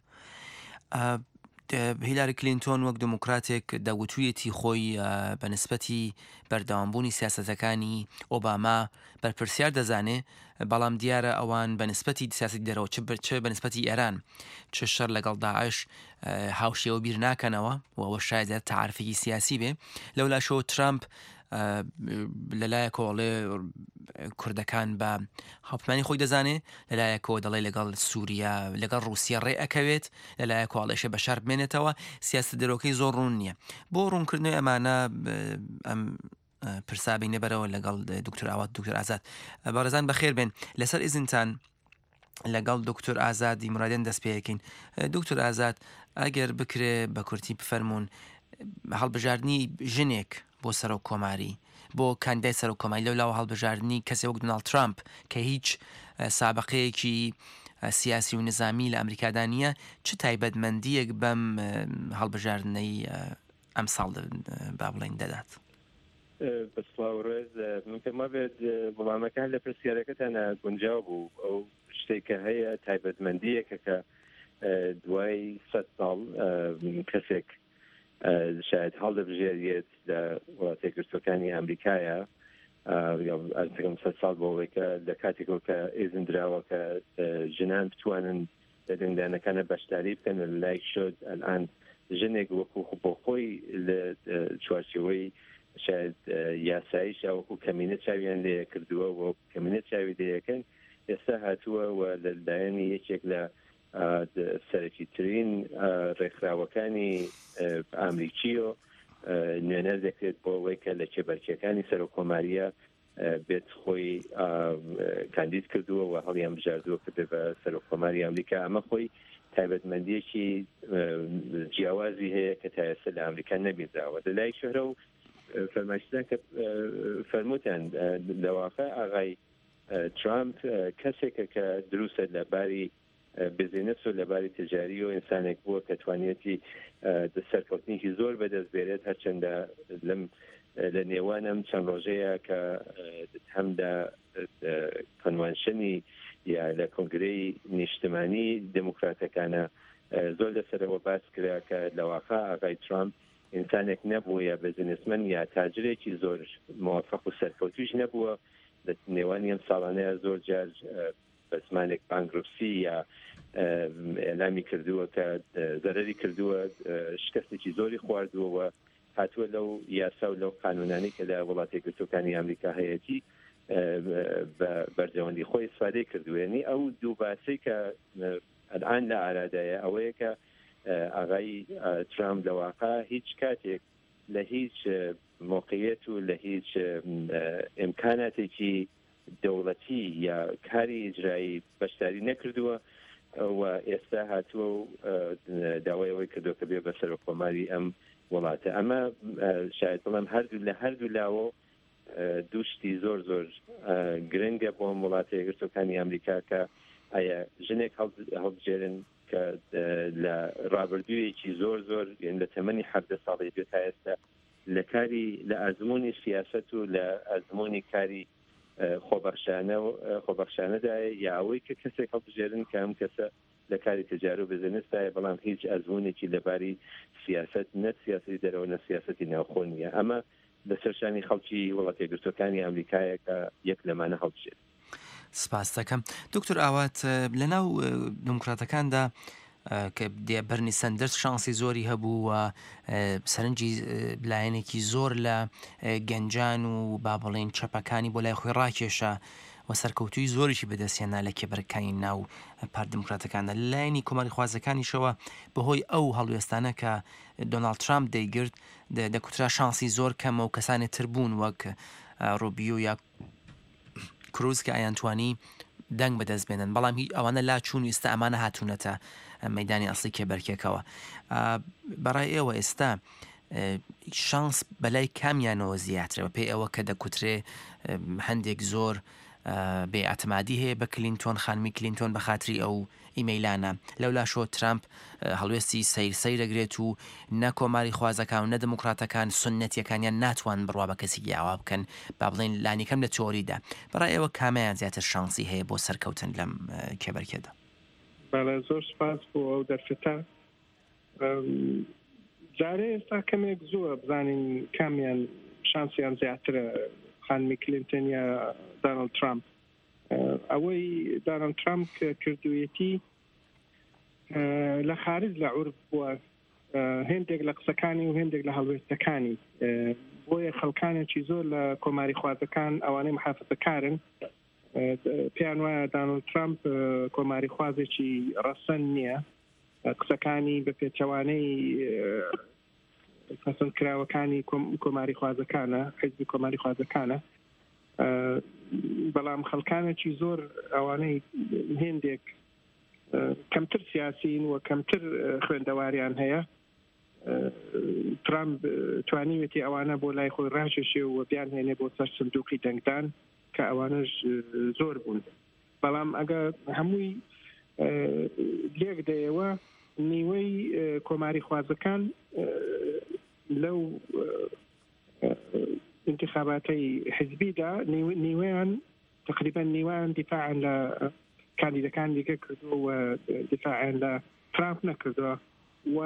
هیلاری کلینتۆن وەک دموکراتێک دەوتوویەتی خۆی بەنسبەتی بەردەوامبوونی سیاسەتەکانی ئۆباما بەرپرسیار دەزانێ، بەڵام دیارە ئەوان بەنسبەتی سیاسی دەرەوە چ بەنسبەتی ئێران چ شەڕ لەگەڵ داعش هاوشێوە بیر ناکەنەوە و ئەوە شاید تعارفێکی سیاسی بێ. لەولاشەوە ترامپ لەلایەکەوەڵێ کوردەکان بە هەڵپمانی خۆی دەزانێ، لەلایەکەوە دەڵێ لەگەڵ سووریا لەگەڵ رووسیا ڕێ ئەکەوێت، لەلایەکەوەڵێشە بەشار بمێنێتەوە، سیاست دەرۆکەی زۆر ڕوون نییە. بۆ ڕوونکردنەوەی ئەمانە ئەم پرسابی نەبەرەوە لەگەڵ دکتۆر ئاوات دکتۆر ئازاد. بەڕێزان بەخێر بێن لەسەر ئیزنتان لەگەڵ دکتۆر ئازادی مرادیان دەست پێیەکەین. دکتۆر ئازاد ئەگەر بکرێ بە کورتی بفەرمونون هەڵبژاردننی ژنێک بۆ سەر و کۆماری بۆ کاندای سەر و کۆماری لەولاوە هەڵبژاردننی کەسێک وەک دۆناڵد ترامپ کە هیچ سابقەیەکی سیاسی و نظامی لە ئەمریکادا نییە چ تایبەتمەندیەک بەم هەڵبژاردنەی ئەم ساڵ با بڵێن دەدات. بەسڵاوڕێز من پێم وابێت وەڵامەکان لە پرسیارەکەتانە گونجاو بوو ئەو شتێکە هەیە تایبەتمەندیەکە کە دوای 100 ساڵ کەسێک شاید هەڵدەبژێریت لە وڵاتە یەکگرتووەکانی ئەمریکایە ئەم 100 ساڵ بۆەوەیکە لە کاتێکەوە کە ئێزندراوە کە ژنان بتوانن لە دەنگدانەکانە بەشداری بکەن لە لای شد ئەلان ژنێک وەکو بۆ خۆی لە چوارچەوەی شاید یاساییش وەکو کەمینە چاویان لێ کردووە و کەمینە چاوی لێەکەن ئێستا هاتووە و لەلایەنی یەکێک لە سەرەکی ترین ڕێکخراوەکانی ئامریکیۆ نوێنەر دەکرێت بۆ ئەوەی کە لە کێبەرکیەکانی سەر و کۆماریە بێت خۆی کاندید کردووە و هەڵیان بژاردووە کە بێ بە سەر و کۆماری ئەمریکا ئەمە خۆی تایبەتمەندیەکی جیاوازی هەیە کە تا ئێستا لە ئەمریکا نەبیدراوە لەلای شۆرە و فەرمایشتان کە فەرمووتان لەواقع ئاغای ترامپ کەسێکە کە دروستە لەباری بزینەس و لەباری تجاری و ئینسانێک بووە کە توانێتی سەرکەوتنیکی زۆر بەدەست بێرێت هەرچەندە لەم لە نێوانم چەند ڕۆژەیە کە هەمدا کۆنوانشنی یا لە کۆنگرەی نیشتمانی دموکراتەکانە زۆر لەسەرەوە باس کرا کە لەواقع ئاغای ترامپ ئینسانێک نەبووە یا بزنسمەن یا تاجرێکی زۆر موفق و سەرکەوتویش نەبووە لە نێوانی ئەم ساڵانەیە زۆر جار بە زمانێک بانگرۆپسی یا ئێلامی کردووە کە زەرەری کردووە شکستێکی زۆری خواردووە هاتووە لەو یاسا و لەو قانونانی کە لە وڵاتە یەکگرتووەکانی ئەمریکا هەیەتی بە بەردەوەندی خۆی استفادەی کردوێنی ئەو دوو باسی کە ئەلان لە ئارادایە ئەوەیە کە ئاغای ترامپ لە واقع هیچ کاتێک لە هیچ موقعیت و لە هیچ ئیمکاناتێکی دەوڵەتی یا کاری ئیجرایی بەشداری نەکردووە و ئێستا هاتووە و داوایەوەی کردووە کە بێ بەسەر کۆماری ئەم وڵاتە ئەمە شاید بڵێم لە هەردوو لاوە دووشتی زۆر زۆر گرنگە بۆ وڵاتە یەکگرتووەکانی ئەمریکا کە ئایا ژنێک هەڵبژێرن کە لە ڕابردوویەکی زۆر زۆر لە تەمەنی 17 ساڵی بێت تا ئێستا لە کاری لە ئەزمموی سیاست و لە ئەزمموی کاری خۆبەخشانەدایە یا ئەوەی کە کەسێک هەڵبژێرن کە ئەم کەسە لە کاری تجار و بزنستایە بەڵام هیچ ئەزمموونێکی لەباری سیاست نە سیاستی دەرەوە نە سیاستی ناوخۆ نیە ئەمە لە سەرشانی خەڵکی وڵاتە یەکگرتووەکانی ئەمریکایە کە یەک لەمانە هەڵبژێت. سپاس دەکەم دکتۆر ئاوات لەناو دموکراتەکاندا کە بەرنی سەندەرس شانسی زۆری هەبوو و سەرنجی لایەنێکی زۆر لە گەنجان و با بڵێن چەپەکانی بۆ لای خۆی ڕاکێشە و سەرکەوتوی زۆریشی بەدەستیاننا لە کێبەرەکانی ناو پارت دموکراتەکاندا لایەنی کۆماری خوازەکانیشەوە بەهۆی ئەو هەڵوێستانە کە دۆناڵد ترامپ دەیگرت دەکوترا شانسی زۆر کەمە و کەسانێت تر بوون وەک ڕۆبیۆ یا کروز کە ئایانتوانی دەنگ بەدەست بێنن بەڵام هیچ ئەوانە لا چوون و ئێستا ئەمانە هاتوونەتە مەیدانی ئەسڵی کێبەرکێکەوە بەڕای ئێوە ئێستا شانس بەلای کامیانەوە زیاترەوە پێی ئەوە کە دەکوترێ هەندێک زۆر بێ ئەتمادی هەیە بە کلینتۆن خانمی کلینتۆن بە خاتری ئەو ئیمەیلانە لەولا شۆ ترامپ هەڵوێستی سەیر دەگرێت و نە کۆماری خوازەکان و نە دموکراتەکان سنەتیەکانیان ناتوان بڕوا بە کەسێکی ئاوا بکەن با بڵێن لانیکەم لە تۆریدا بەڕای ئێوە کامیان زیاتر شانسی هەیە بۆ سەرکەوتن لەم کێبەرکێدا. بەڵێ زۆر سپاس بۆ ئەو دەرفەتە جارێ ئێستا کەمێک زووە بزانین کامیان شانسیان زیاترە خانمی کلینتۆن یا دۆناڵد ترامپ. ئەوەی دۆناڵد ترامپ کردوویەتی لە خارج لە عورف بووە هێندێک لە قسەکانی و هێندێک لە هەڵوێستەکانی بۆیە خەڵکانێکی زۆر لە کۆماری خوازەکان ئەوانەی محافزەکارن پێیان وایە دۆناڵد ترامپ کۆماری خوازێکی ڕەسەن نییە قسەکانی بە پێچەوانەی پەسەند کراوەکانی کۆماری خوازەکانە حیزبی کۆماری خوازەکانە بەڵام خەڵکانێکی زۆر ئەوانەی هێندێک کەمتر سیاسین و کەمتر خوێندەواریان هەیە ترامپ توانیوێتی ئەوانە بۆ لای خۆی ڕاکێشێ و بیان هێنێ بۆ سەر سندوقی دەنگدان کە ئەوانەش زۆر بوون بەڵام ئەگە هەمووی لێک دەیەوە نیوەی کۆماری خوازەکان لەو انتخاباتی حزبیدا نیوەیان تقریبا نیوەیان دیفاعن لە کاندیدەکان دیکە کردو و دیفاعن لە ترامپ نەکردووە و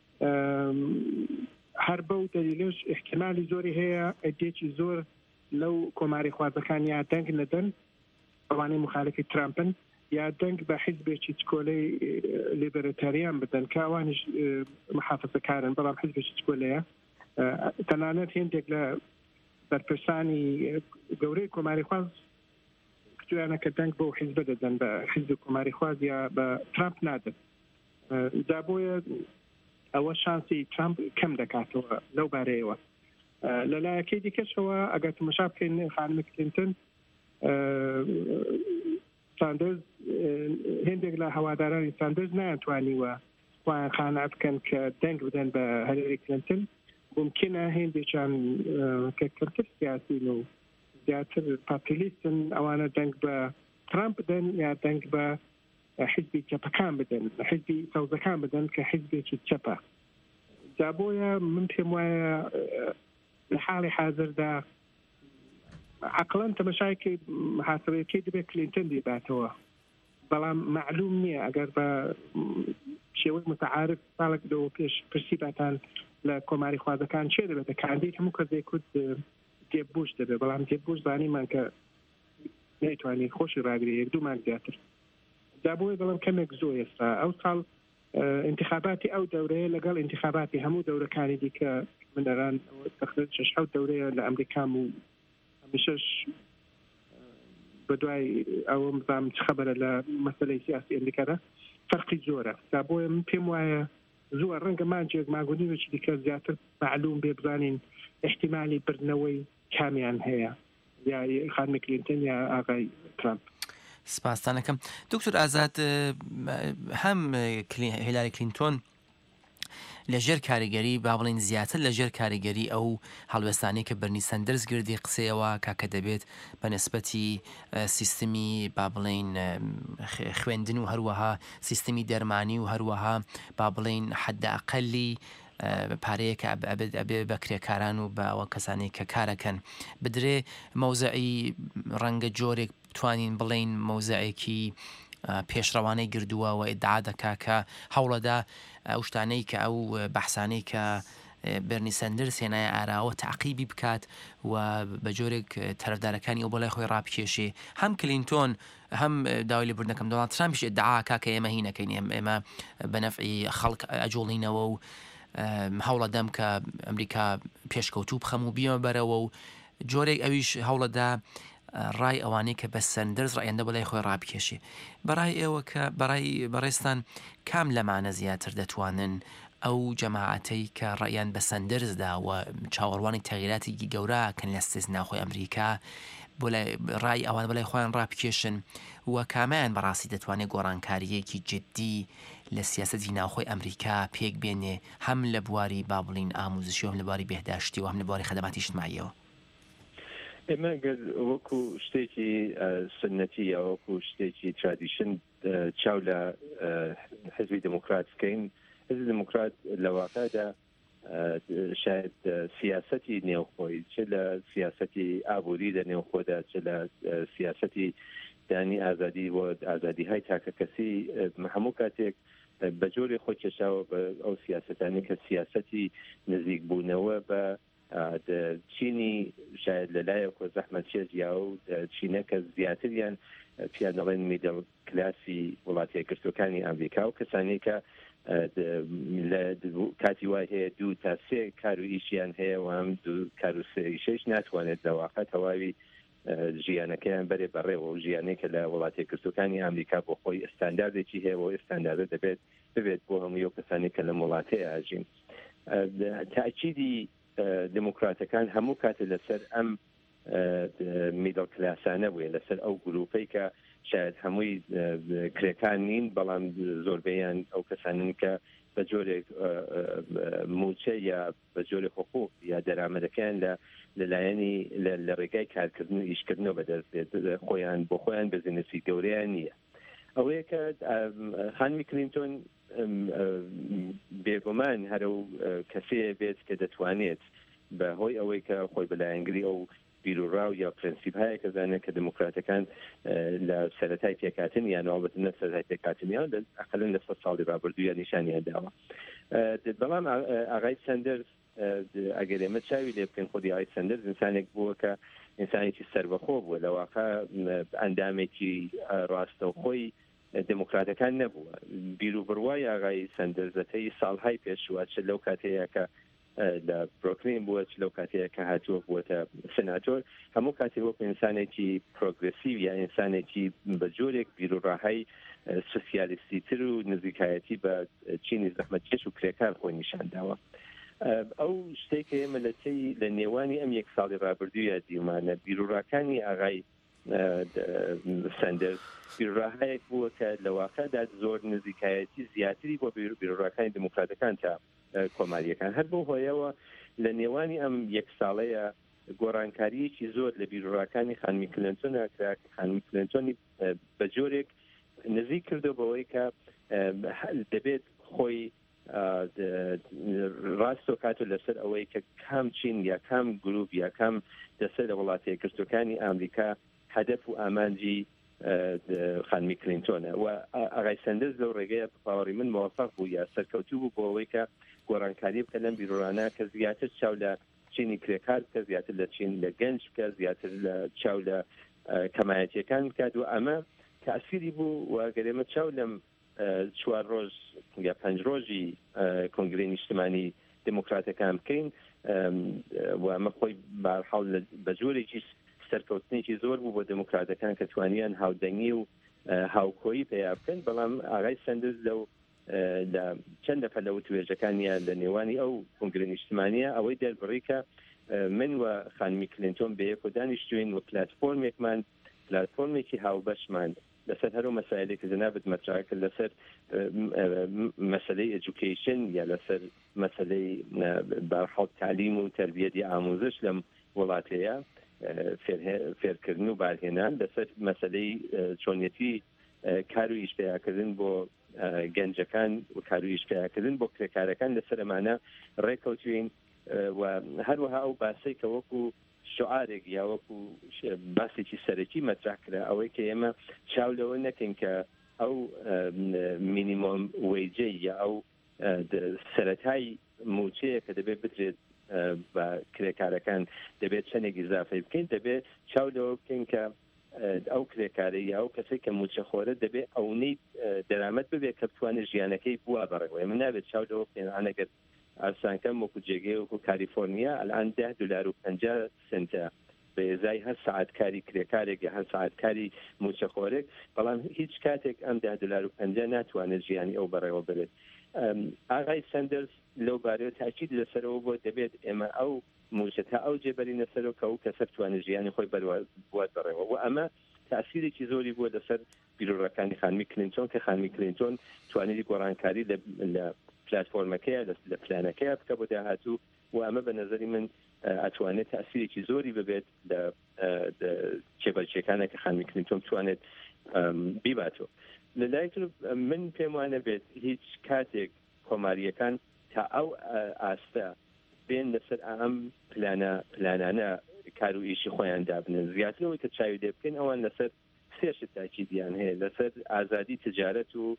هەر بەو دەلیلش احتیمالی زۆری هەیە ئەدێکی زۆر لەو کۆماری خوازەکان یا دەنگ نەدەن ئەوانەی مخالفی ترامپن یا دەنگ بە حیزبێکی چکۆلەی لیبرتاریان بدەن کە ئەوانش محافظەکارن بەڵام حیزبێکی چکۆلەیە تەنانەت هێندێک لە بەرپرسانی گەورەی کۆماری خواز کتویانە کە دەنگ بۆ حیزبە دەدەن بە حیزب کۆماری خواز یا بە ترامپ نادەن دا بۆیە ئەوە شانسی ترامپ کەم دەکاتەوە لەو بارەیەوە لەلایەکەی دیکەشەوە ئەگەر تماشا بکەین خانم کلینتن ساندرز هێندێک لە هەوادارانی ساندرز نایانتوانیوە خۆیان قانع بکەن کە دەنگ بدەن بە هەلاری کلینتن ممکنە هێندێکیان کە کەمتر سیاسین و زیاتر پاپولیستن ئەوانە دەنگ بە ترامپ بدەن یا دەنگ بە حیزبی چەپەکان بدەن حیزبی سەوزەکان بدەن کە حیزبێکی چەپە جا بۆیە من پێم وایە لە حاڵی حاضردا عقلان تەمەشایەکی محاسبەیەکەی دەبێت کلینتن دیباتەوە بەڵام معلوم نییە ئەگەر بە شێوەی متعارف ساڵێک لەوە پێش پرسیباتان لە کۆماری خوازەکان چێ دەبێتە کاندید هەموو کەسێک کورد جێب بوش دەبێت بەڵام جێب بوش زانیمان کە نەیتوانێت خۆشی ڕاگرێت یەک دوو مانگ زیاتر جا بۆیە دەڵم کەمێک زۆر ئێستا ئەو ساڵ انتخاباتی ئەو دەورەیە لەگەڵ انتخاباتی هەموو دەورەکانی دیکە منەران تقریبا 6 دەورەیە لە ئەمریکام و هەمیشەش بەدوای ئەوە مزام چ خەبەرە لە مەسەلەی سیاسی ئەمریکادا فەرقی زۆرە جا بۆیە من پێم وایە زۆر ڕەنگە مانجێک ماگونیوێکی دیکە زیاتر معلوم بێ بزانین احتیمالی بردنەوەی کامیان هەیە یا خانم کلینتن یا ئاغای ترامپ سپاسانەکەم دکتۆر ئازاد هەم هیلاری کلینتۆن لەژێر کاریگەری با بڵین زیاتر لەژێر کاریگەری ئەو هەڵوێستانی کە بەرنی سەندرز گردی قسەیەوە کاکە دەبێت بە نسبەتی سیستمی با بڵین خوێندن و هەروەها سیستمی دەرمانی و هەروەها با بڵین حەدەئەقەلی پارەیە کە ئەبێ بە کرێکاران و بە ئەوە کەسانی کە کارەکەن بدرێ مەوزعی ڕەنگە جۆرێک بتوانین بڵین مەوزعێکی پێشڕەوانەی گردووە و ئیدعا دەکا کە هەوڵەدا ئەو شتانەی کە ئەو بەحسانەی کە بەرنی سەندرز هێنایە ئاراوە تعقیبی بکات و بە جۆرێک تەرەفدارەکانی ئەو بەڵای خۆی ڕابکێشێ هەم کلینتۆن هەم داوای لێبوردنەکەم دەڵات ترامپیش ئیدعا کە ئێمە هی نەکەین ئێمە بە نەفعی خەڵک ئەجۆڵینەوە و هەوڵە دەم کە ئەمریکا پێشکەوتوو بخەم و بیمە بەرەوە و جۆرێک ئەویش هەوڵەدا ڕای ئەوانەی کە بە سەندرز ڕایەندە بەلای خۆی ڕابکێشێ بەڕای ئێوە کە بەڕێستان کام لەمانە زیاتر دەتوانن ئەو جەماعەتەی کە ڕایان بە سەندرزدا و چاوەڕوانی تەغییراتی گەورە کەن لە ناوخۆی ئەمریکا بۆ ڕای ئەوان بەلای خۆیان ڕابکێشن و کامیان بەڕاستی دەتوانێت گۆڕانکاریەکی جددی لە سیاسەتی ناوخۆی ئەمریکا پێک بێنێ هەم لە بواری با بڵین ئاموزشی و هەم لە بواری بێهداشتی و هەم لە بواری خەدەماتی اجتماعیەوە ئێمە گەر وەکو شتێکی سنەتی یا وەکو شتێکی ترادیشن چاو لە حزبی دموکرات بکەین حزبی دموکرات لە واقعدا شاید سیاسەتی نێوخۆی چ لە سیاسەتی ئابووری لە نێوخۆدا چ لە سیاسەتی دانی ئازادی بۆ ئازادیهای تاکە کەسی هەموو کاتێک بە جۆری خۆی کێشاوە بە ئەو سیاسەتانی کە سیاسەتی نزیک بوونەوە بە چینی شاید لەلایەکۆ زەحمەت چێزیا و چینەکە زیاتریان پیان دەڵێن میدڵ کلاسی وڵاتی یەکگرتوەکانی ئەمریکا و کەسانی کە کاتی وای هەیە 2 تا 3 کار و ئیشیان هەیە و ئەم 2 کار و 3 ئیشەش ناتوانێت لەواقع تەواوی ژیانەکەیان بەرێ بەڕێوە و ژیانێکە لە وڵاتی یەکگرتوەکانی ئەمریکا بۆ خۆی ئەستانداردێکی هەیە و ئەستانداردە ببێت بۆ هەموو کەسانی کە لە وڵاتەیە ئاژین تاکیدی دموکراتەکان هەموو کاتە لەسەر ئەم میدڵ کلاسانە بووە لەسەر ئەو گروپەی کە شاید هەمووی کرێکان نین بەڵام زۆربەیان ئەو کەسانن کە بە جۆرێک موچە یا بە جۆرێک حقوق یا دەرامەدەکەیان لەلایەنی لە ڕێگای کارکردن و ئیشکردنەوە بەدەست بێت خۆیان بۆ خۆیان بزنسی گەورەیان نییە ئەوەیە کە خانمی کلینتۆن بێگومان هەرو کەسەیە بێت کە دەتوانێت بە هۆی ئەوەی کە خۆی بەلایەنگری ئەو بیرروڕاو یا پرەنسیپ هەیە کە زانێت کە دموکراتەکان لە سەرەتای پێکاتن یان ناوەبەتن لە سەرەتای پێکاتنیان ئەقلن لە 100 ساڵی ڕابردوویە نیشانی هەداوە. بەڵام ئاغای سەندەرز ئەگەر ئێمە چاوی لێ بکەین خۆی ئاغای سەندەرز ئینسانێک بووە کە ئینسانێکی سەربەخۆ بووە لە واقع ئەندامێکی ڕاستەوخۆی دموکراتەکان نەبووە. بیر و بڕوای ئاغای سەندەرزەکەی ساڵهای پێشوە چ لەو کاتەیە کە لە بروکلین بووە چ لەو کاتەیە کە هاتووە بووەتە سناتۆر هەموو کاتێک وەکو ئینسانێکی پرۆگرسیو یا ئینسانێکی بە جۆرێک بیر و ڕاهەی سوسیالیستی تر و نزیکایەتی بە چینی زەحمەتکێش و کرێکار خۆی نیشانداوە. ئەو شتێک ئێمە لە نێوانی ئەم یەک ساڵی ڕابردوویە دیمانە بیر و ڕاکانی ئاغای سەندەرز بیرڕاهەیەک بووە کە لە واقعدا زۆر نزیکایەتی زیاتری بۆ بیرڕاکانی دموکراتەکان تا کۆماریەکان هەر بۆ هۆیەوە لە نێوانی ئەم یەک ساڵەیە گۆڕانکاریەکی زۆر لە بیرڕاکانی خانمی کلینتۆنە کرا خانمی کلینتۆنی بە جۆرێک نزیک کردو بەوەی کە دەبێت خۆی ڕاستۆ کاتو لەسەر ئەوەی کە کام چین یا کام گروپ یا کام دەسەر لە وڵاتی یەکگرتوەکانی ئامریکا هەدەف و ئامانجی خانمی کلینتۆنە و ئاغای سەندەرز لەو ڕێگەیە باوەڕی من موفق بوو یا سەرکەوتوو بوو بۆ ئەوەی کە گۆڕانکاری بکە لەم بیرۆرانە کە زیاتر چاو لە چینی کرێکار بکە زیاتر لە چین لە گەنج بکە زیاتر لە چاو لە کەمایەتیەکان بکات و ئەمە تەئسیری بوو و گەرێمە چاو لەم 4 ڕۆژ یا 5 ڕۆژی کۆنگرەی نیشتمانی دموکراتەکان بکەین و ئەمە خۆی بەرحاڵ بە جۆرێکی سەرکەوتنێکی زۆر بوو بۆ دموکراتەکان کە توانیان هاودەنگی و هاوکۆیی پێیا بکەن بەڵام ئاغای سەندەرز لەو لە چەند دەفە لەو توێژەکانیە لە نێوانی ئەو کۆنگرە نیشتمانیە ئەوەی دەربڕی کە من و خانمی کلینتۆن بەیەک و دانیشتوین و پلاتفۆرمێکمان پلاتفۆرمێکی هاوبەشمان لەسەر هەرو مەسائلێک جەنابەت مەطرح کرد لەسەر مەسەلەی ئێجوکیشن یا لەسەر مەسەلەی بەرحاڵ تعلیم و تربیەتی ئاموزش لەم وڵاتەیە فێرکردن و بارهێنان لەسەر مەسەلەی چۆنیەتی کار و ئیشپیاکردن بۆ گەنجەکان و کار و ئیشپیاکردن بۆ کرێکارەکان لەسەر ئەمانە ڕێکەوتوین و هەروەها ئەو باسی کە وەکو شعارێک یا وەکو باسێکی سەرەکی مەطرح کرا ئەوەی کە ئێمە چاو لەوە نەکەین کە ئەو مینیمۆم وێجەی یا ئەو سەرەتای موچەیە کە دەبێت بدرێت بە کرێکارەکان دەبێت چەندێکی ئیزافەی بکەین دەبێت چاو لەوە بکەین کە ئەو کرێکارە یا ئەو کەسێک کە موچەخۆرە دەبێت ئەوەی دەرامەت ببێت کە بتوانێت ژیانەکەی بووە بەڕێوە من نابێت چاو لەوە بکەین ئەنەگەر ئارسانکەم وەکو جێگەی وەکو کالیفۆرنیا ئەلان $10.50 بە ێزای هەر سەعاتکاری کرێکارێک یا هەر سەعاتکاری موچەخۆرێک بەڵام هیچ کاتێک ئەم $10.50 ناتوانێت ژیانی ئەو بەڕێوە بێت. ئاغای سەندەرز لەو بارەوە تاکید لەسەرەوە بۆ دەبێت ئێمە ئەو موچە تا ئەو جێبەرینە سەرەوە کە ئەو کەسە بتوانێت ژیانی خۆی بوات بەڕێوە و ئەمە تأثیرێکی زۆری بووە لەسەر بیرۆڕەکانی خانمی کلینتۆن کە خانمی کلینتۆن توانێتی گۆڕانکاری لە پلاتفۆرمەکەیە لە پلانەکەیە بکە بۆ داهاتوو و ئەمە بە نەزەری من ئەتوانێت تأثیرێکی زۆری ببێت لە کێبەرچیەکانە کە خانمی کلینتۆن توانێت بیباتەوە. لەلایەتر من پێم وانە بێت هیچ کاتێک کۆماریەکان تا ئەو ئاستە بێن لەسەر ئەم پلانانە کار و ئیشی خۆیان دابنن زیاترەوەی کە چاوی لێ بکەین ئەوان لەسەر سێشت تاکیدیان هەیە لەسەر ئازادی تجارەت و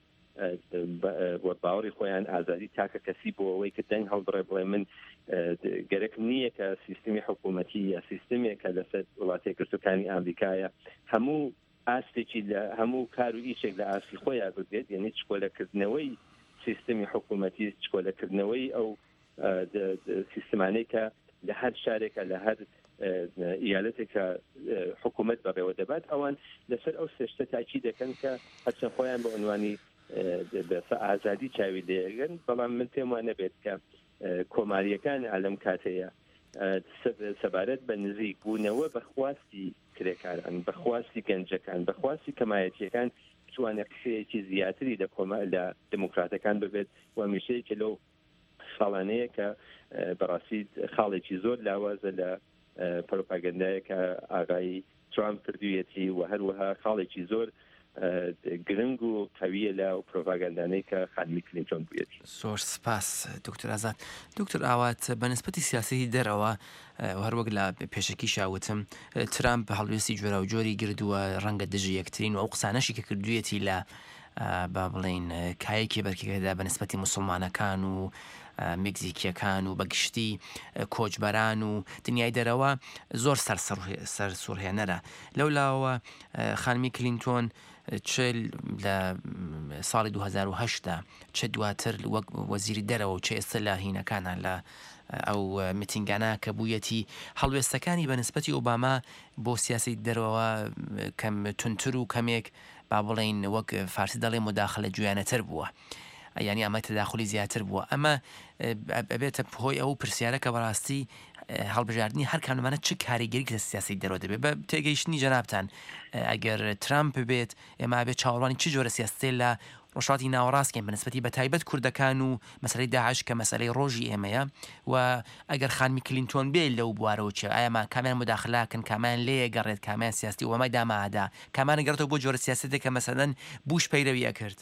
باوەڕی خۆیان ئازادی تاکە کەسی بۆ ئەوەی کە دەنگ هەڵبڕێ بڵێ من گەرەک نییە کە سیستمی حکوومەتی یا سیستمێکە لەسەر وڵاتی یەکگرتووەکانی ئامریکایە هەموو ئاستێکی لە هەموو کار و ئیشێک لە ئاسی خۆیان ببێت یعنی چکۆلەکردنەوەی سیستمی حکوومەتی چکۆلەکردنەوەی ئەو سیستمانەی کە لە هەر شارێکە لە هەر ئیالەتێکە حکوومەت بەڕێوە دەبات ئەوان لەسەر ئەو سێشتە تاکی دەکەن کە هەرچەند خۆیان بە عنوانی ئازادی چاوی لێگەن بەڵام من پێم وانە بێت کە کۆماریەکان ئالەم کاتەیە سەبارەت بە نزیک بوونەوە بەخواستی کرێکاران بەخواستی گەنجەکان بەخواستی کەمایەتیەکان بتوانێت قسەیەکی زیاتری لە دموکراتەکان ببێت و هەمیشەیەکە لەو ساڵانەیە کە بەڕاستی خاڵێکی زۆر لاوازە لە پرۆپاگەندایە کە ئاغای ترامپ کردوویەتی و هەروەها خاڵێکی زۆر گرنگ و قویە لە و پرۆڤاگەندانەی کە خانمی کلینتۆن بێتی. زۆر سپاس دکتۆر ئازاد. دکتۆر ئاوات بە نسبەتی سیاسی دەرەوە هەروەک لە پێشکی شاوتم ترامپ هەڵوێستی جۆرە و جۆری گردووە ڕەنگە دژی یەکترین و ئەو قسانەشی کە کردوویەتی لە با بڵێن کایەکی بەرکێکەکەدا بە نسبەتی موسڵمانەکان و مێکزیکیەکان و بەگشتی کۆچبەران و دنیای دەرەوە زۆر سەر سوورهێنەرە. لەولاوە خانمی کلینتۆن چ لە ساڵی 2010دا چه دواتر وەک وەزیری دەرەوە و چه ئێستا لە هینەکانان لە ئەو میتینگانە کە بوویەتی هەڵوێستەکانی بە نسبەتی ئۆباما بۆ سیاسی دەرەوە کەم تونتر و کەمێک با بڵێن وەک فارسی دەڵێ مداخلە جویانەتر بووە، ینی ئەمە تەداخلی زیاتر بووە. ئەمە ئەبێتە هۆی ئەو پرسیارە کە بەڕاستی هەڵبژاردننی هەر کاملمانە چه کاریگەری لە سیاسی دەرەوە دەبێت. بە تێگەیشتنی جەنابتان ئەگەر ترامپ بێت ئێمە بێت چاوەڕوانی چ جۆرە سیاستێ لە ڕۆژهاتی ناوەڕاستکەین بە نسبەتی بە تایبەت کوردەکان و مەسەلەی داعش کە مەسەلەی ڕۆژی ئێمەیە و ئەگەر خانمی کلینتۆن بێت لەو بوارەوە چێ ئایاما کامیان مداخلاکن کامیان لێ گەڕێت کامیان سیاستی و ئەمای دامادا کامیان گەڕێتەوە بۆ جۆرە سیاستێک کە مەسەلەن بوش پەیرەوی ئەکرد.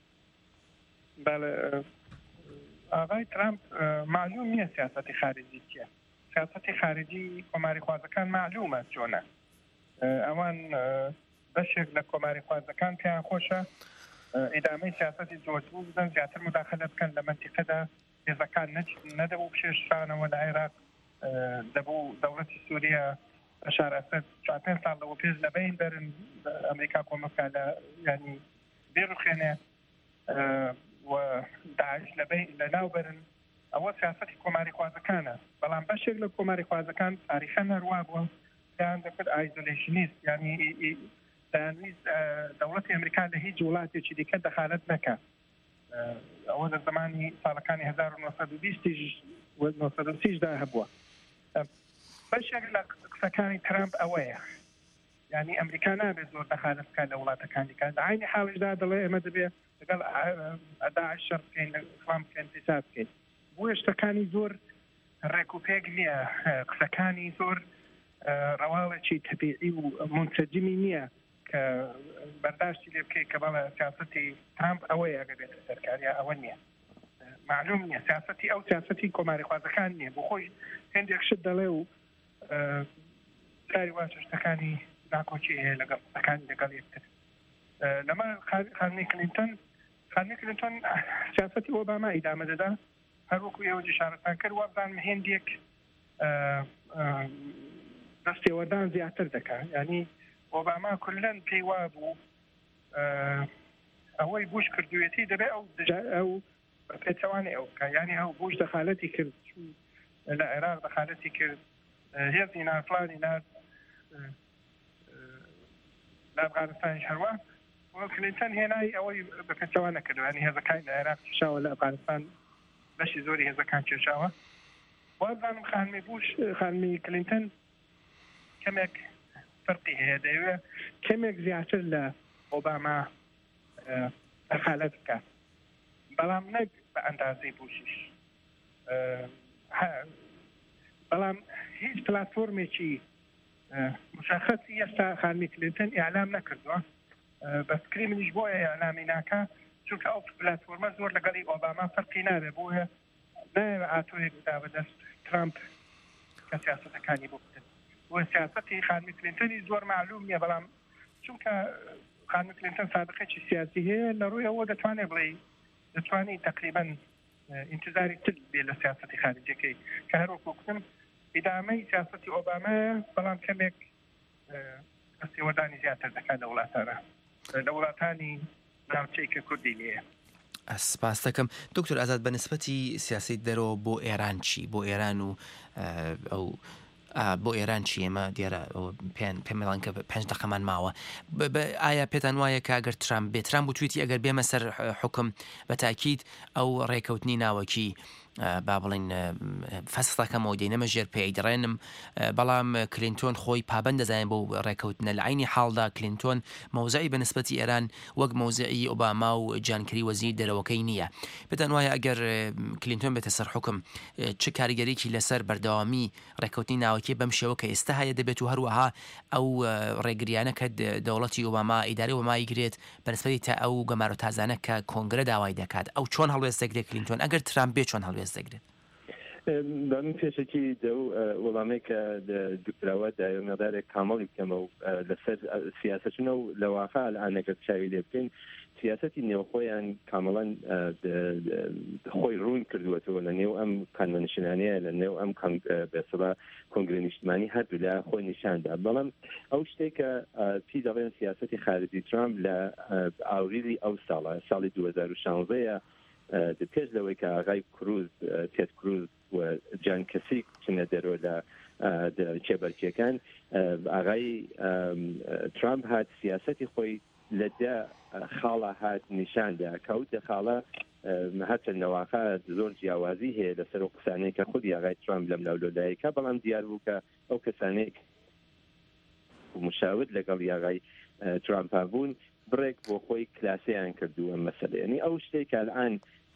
ئاغای ترامپ معلوم نییە سیاسەتی خارجی چیە. سیاسەتی خارجی کۆماری خوازەکان معلومە چۆنە. ئەوان بەشێک لە کۆماری خوازەکان پێیان خۆشە ئیدامەی سیاسەتی زۆربوو بدەن، زیاتر مداخلە بکەن لە منتیقەدا هێزەکان نەدەبوو بشێشانەوە لە عێراق، دەبوو دەوڵەتی سووریا بەشار ئەسەد 4 ساڵ لەوە پێش لەبەین بەرن ئەمریکا کۆمەکە لە ینی بێڕوخێنێ و داعش لە ناو بەرن. ئەوە سیاسەتی کۆماری خوازەکانە، بەڵام بەشێک لە کۆماری خوازەکان تاریخە نەروا بووە پێیان دەکرد ئایزۆلیشنیست، ینی دەیانویست دەوڵەتی ئەمریکا لە هیچ وڵاتێکی دیکە دەخالەت نەکات. ئەوە لە زمانی ساڵەکانی 1920دا هەبووە. بەشێک لە قسەکانی ترامپ ئەوەیە، ینی ئەمریکا نابێت زۆر دەخالەت بکات لە وڵاتەکان دیکە. لە عینی حاڵیشدا دەڵێ ئێمە دەبێت لەگەڵ داعش شەڕ بکەین، لە ئیسلام بکەین، فیساد بکەین. بۆ شتەکانی زۆر ڕێک و پێک نییە، قسەکانی زۆر ڕەواڵێکی تەبیعی و منسەجمی نییە کە بەرداشتی لێ بکەیت کە بەڵێ سیاسەتی ترامپ ئەوەیە ئەگە بێتە سەرکاریە ئەوە نییە. معلوم نییە سیاسەتی ئەو سیاسەتی کۆماری خوازەکان نییە، بۆ خۆی هێندێک شت دەڵێ و داری واشە شتەکانی ناکۆچی هەیە لەگەڵ قسەکانی لەگەڵ یەکتر. لەمە خانمی کلینتۆن سیاسەتی ئۆباما ئیدامە دەدا، هەروەکو ئێوە جشارەتان کرد وابزانم هێندێک دەستێوەردان زیاتر دەکات. ینی ئۆباما کولەن پێی وا بوو ئەوەی بوش کردوێتی دەبێت ئەو پێچەوانی ئەو بکە، ینی ئەو بوش دەخالەتی کرد لە عێراق، دەخالەتی کرد هێزی نافڵانی نار لە ئەفغانستانیش هەروە کلینتۆن هێنای ئەوەی بە پێچەوان نەکردو، ینی هێزەکان لە عێراق کێشاوە، لە ئەفغانستان بەشی زۆری هێزەکان کێشاوە. وازانم خانمی کلینتۆن کەمێک فەرقی هەیە، دەیەوێت کەمێک زیاتر لە ئۆباما دەخالەت بکات، بەڵام نەک بە ئەندازەی بوشیش. بەڵام هیچ پلاتفۆرمێکی مشخصی ئێستا خانمی کلینتۆن ئیعلام نەکردووە، بەسکری منیش بۆیە ئیعلامی ناکە چونکە ئەو پلاتفۆرمە زۆر لەگەڵی ئۆباما فەرقی نابێت، بۆیە نایەوێت ئاتۆیەک بدا بەدەست ترامپ کە سیاسەتەکانی بۆ بکەن. بۆ سیاسەتی خانمی کلینتۆنی زۆر معلوم نییە، بەڵام چونکە خانمی کلینتۆن سابقەیەکی سیاسی هەیە لە ڕووی ئەوە دەتوانێت بڵێ دەتوانێت تقریبا انتظاری تر بێ لە سیاسەتی خارجیەکەی کە هەروەکو گوتم ئیدامەی سیاسەتی ئۆبامایە، بەڵام کەمێک دەستێوەردانی زیاتر دەکات لە وڵاتانی ناوچەیکە کوردی لێیە. سپاس دەکەم. دکتۆر ئازاد بە نسبەتی سیاسی دەرەوە بۆ ئێران چی؟ بۆ ئێران و ئەو بۆ ئێران چی؟ ئێمە دیارە پێمەڵان کە 5 دقەمان ماوە. ئایا پێتان وایە کە ئەگەر ترامپ بێت، ترامپ بوتویتی ئەگەر بێمە سەر حکم بە تاکید ئەو ڕێکەوتنی ناوەکی با بڵین فەسڵەکەمەوە دێنەمە ژێر پێی دەڕێنم بەڵام کلینتۆن خۆی پابند دەزانێت بۆ ڕێکەوتنە لە عینی حاڵدا کلینتۆن مەوزعی بەنسبەتی ئێران وەک مەوزعی ئۆباما و جانکری وەزیر دەرەوەکەی نییە بدەن وایە ئەگەر کلینتۆن بێتە سەر حکم چ کاریگەریکی لەسەر بەردەوامی ڕێکەوتنی ناوەکی بەم شێوە کە ئێستا هەیە دەبێت و هەروەها ئەو ڕێگریانە کە دەوڵەتی ئۆباما ئیداری وەمای گرێت بەنسبەتی تا ئەو گەمارە و تازانە کە کۆنگرە داوای دەکات ئەو چۆن هەڵوێست دەگرێت کلینتۆن ئەگەر ترامپ بێ چۆن هەڵوێست دەگرێت من پێشێکی وەڵامەیە کە دکتراوە دایۆمەدارێک کامەڵی بکەمە و لەسەر سیاسەتونە و لە واقع ئەلانەکە چاوی لێ بکەین سیاسەتی نێوخۆیان کامەڵەن خۆی ڕوون کردووەتەوە لە نێو ئەم کانوەنشینانەیە لە نێو ئەم بەسەڵا کۆنگرە نیشتمانی هەردوو لە خۆی نیشاندا بەڵام ئەو شتێک کە پێی دەڵێن سیاسەتی خارجی ترامپ لە ئاوریلی ئەو ساڵی 2016 پێش لەوەی کە ئاغای کروز تێد کروز و جان کەسی چنە دەرۆ لە چێبەرکیەکان ئاغای ترامپ هات سیاسەتی خۆی لەدا خاڵە هات نیشاندا کەوتە خاڵە هەرچە نەواقع زۆر جیاوازی هەیە لەسەر و قسانەی کە خودی ئاغای ترامپ لەم لاولۆدایەکە بەڵام دیار بوو کە ئەو کەسانەی مشاور لەگەڵ ئاغای ترامپ بوون برێک بۆ خۆی کلاسیان کردو ئەم مەسەلەیە ئەو شتێک کە الان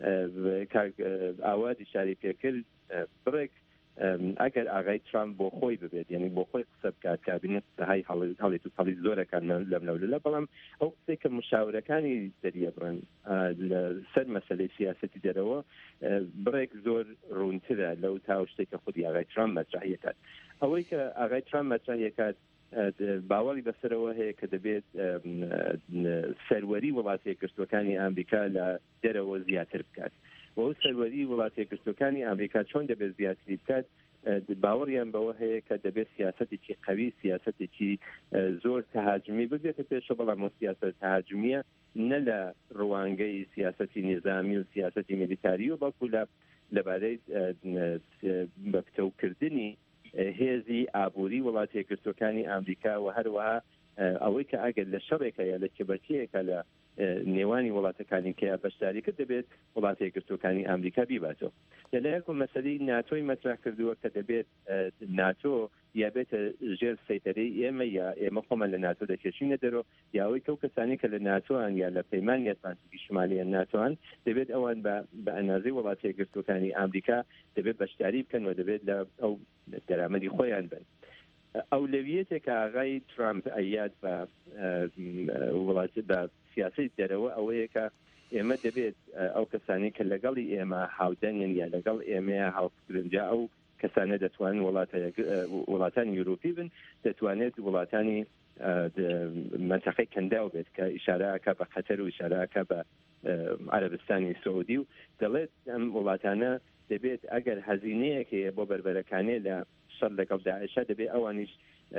ئاوادی شاری پێکرد برێک ئەگەر ئاغای ترامپ بۆ خۆی ببێت یعنی بۆ خۆی قسە بکات کابینێت های هەڵێت و هەڵی زۆرەکان لەم لەولە بەڵام ئەو قسەی کە مشاورەکانی دەریە بڕن سەر مەسەلەی سیاسەتی دەرەوە برێک زۆر ڕوونترە لەو تا شتێک کە خودی ئاغای ترامپ مەطرحیەکات ئەوەی کە ئاغای ترامپ مەطرحیەکات باوەڕی بەسەرەوە هەیە کە دەبێت سەروەری وڵاتە یەکگرتوەکانی ئەمریکا لە دەرەوە زیاتر بکات و ئەو سەروەری وڵاتە یەکگرتوەکانی ئەمریکا چۆن دەبێت زیاتری بکات باوەڕیان بەوە هەیە کە دەبێت سیاسەتێکی قەوی سیاسەتێکی زۆر تەهاجمی ببێتە پێشە بەڵام سیاسەت تەهاجمیە نە لە ڕوانگەی سیاسەتی نظامی و سیاسەتی میلیتاری و بەڵکو لەبارەی بەکتەوکردنی هێزی ئابووری وڵاتی یەکگرتوەکانی ئەمریکا و هەروەها ئەوەی کە ئەگەر لە شەڕێکە یا لە کێبەرچیەکە لە نێوانی وڵاتەکانی کە بەشداری کرد دەبێت وڵاتی یەکگرتوەکانی ئەمریکا بیباتەوە لەلایەک مەسەلەی ناتۆی مەطرح کردووە کە دەبێت ناتۆ یا بێتە ژێر سەیطرەی ئێمە یا ئێمە خۆمان لە ناتۆ دەکێشینە دەرەوە یا ئەوەی کەو کەسانی کە لە ناتۆیان یا لە پەیمانی ئەتلانتیکی شمالیە ناتۆیان دەبێت ئەوان بە ئەندازەی وڵاتی یەکگرتوەکانی ئەمریکا دەبێت بەشداری بکەن و دەبێت لە ئەو دەرامەری خۆیان بن ئەولەویەتێک کە ئاغای ترامپ ئەیاد بە وڵاتی بە سیاسی دەرەوە ئەوەیە کە ئێمە دەبێت ئەو کەسانی کە لەگەڵی ئێمە هاودەنگن یا لەگەڵ ئێمە هاوکردنجا ئەو کەسانە دەتوانن وڵاتانی یوروپی بن دەتوانێت وڵاتانی منتەقەی کەنداو بێت کە ئیشارەکە بە قەتەر و ئیشارەکە بە عەرەبستانی سعودی و دەڵێت ئەم وڵاتانە دەبێت ئەگەر هەزینەیەکێ بۆ بربەرەکانێ لە شەڕ لەگەڵ داعشە دەبێت ئەوانیش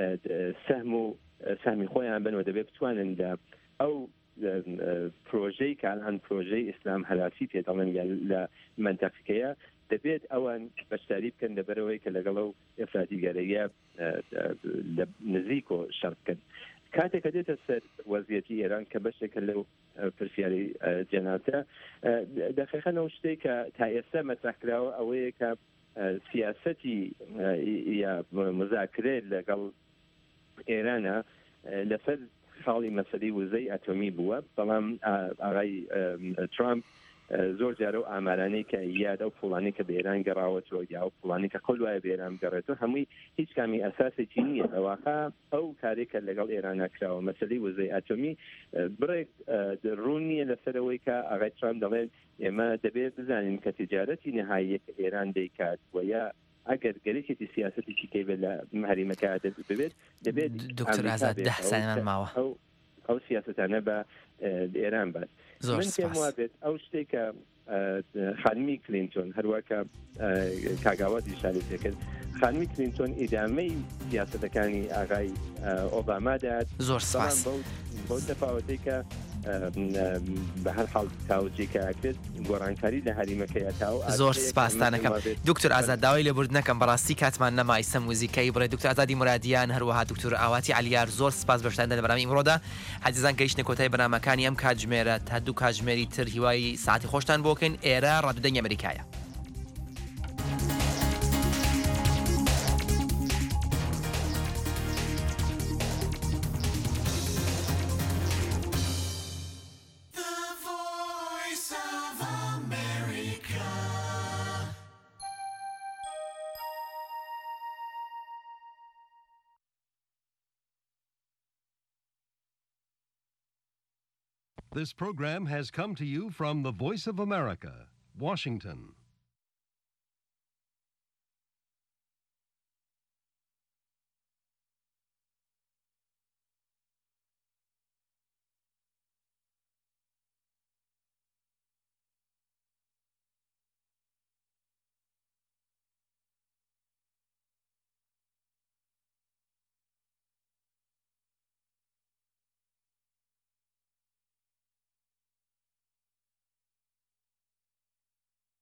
سەهمی خۆیان بنەوە دەبێت بتوانن لە ئەو پرۆژەی کە ئەن پرۆژەی ئیسلام هەلاسی پێ دەڵێن لە منتەقەیە دەبێت ئەوان بەشداری بکەن لەبەرەوەی کە لەگەڵ ئەو ئەفرادیگەرەیە نزیک و شەڕ بکەن کاتێک کە دێتە سەر وەزیەتی ئێران کە بەشێکە لەو پرسیاری جەناتە دەقیقەن ئەو شتێک کە تا ئێستا مەطرحکراوە ئەوەیە کە سیاسەتی یا مذاکرە لەگەڵ ئێرانە لەسەر خاڵی مەسەلەی وزەی ئەتۆمی بووە بەڵام ئاغای ترامپ زۆر جارە و ئامارانەی کە یاد ئەو پوڵانی کە بە ئێران گەڕاوەتەوە یا ئەو پوڵانی کە قەول وایە بە ئێران گەڕێتەوە هەمووی هیچ کامی ئەساسێکی نییە لەواقع ئەو کارێکە لەگەڵ ئێرانە کراوە مەسەلەی وزەی ئەتۆمی برێک ڕوون نییە لەسەرەوەی کە ئاغای ترامپ دەڵێن ئێمە دەبێت بزانین کە تیجارەتی نەهاییە کە ئێران دەیکات و یا ئەگەر گەرێکی سیاسەتی کەی بێت لە هەریمەکە ببێت دەبێت دکتۆر ئازاد 10 ساڵمان ماوە ئەو سیاستانە بە ئێران بات من پێم وا بێت ئەو شتێکە خانمی کلینتۆن هەروەکە کاگاوەتی شاری پێکرد خانمی کلینتۆن ئیدامەی سیاسەتەکانی ئاغای ئۆباما دەهات زۆر سپاس بەو تەفاوەتەی کە بە هەر حاڵ تاوجێکە ئەکرێت گۆڕانکاری لە هەریمەکەیە تاو زۆر سپاسدانەکەم دکتۆر ئازاد داوای لێبوردنەکەم بەڕاستی کاتمان نەمای سەم موزیکایی بڕێ دکتۆر ئازادی مرادیان هەروەها دکتۆر ئاواتی عەلیار زۆر سپاس بەشداریان لە بەرنامەی ئیمڕۆدا حەزیزان گەیشتنە کۆتایی بەرنامەکانی ئەم کاتژمێرە تا دوو کاتژمێری تر هیوای ساعتی خۆشتان بۆکەین ئێرە ڕادیۆدەنگی ئەمریکایە This program has come to you from the Voice of America, Washington.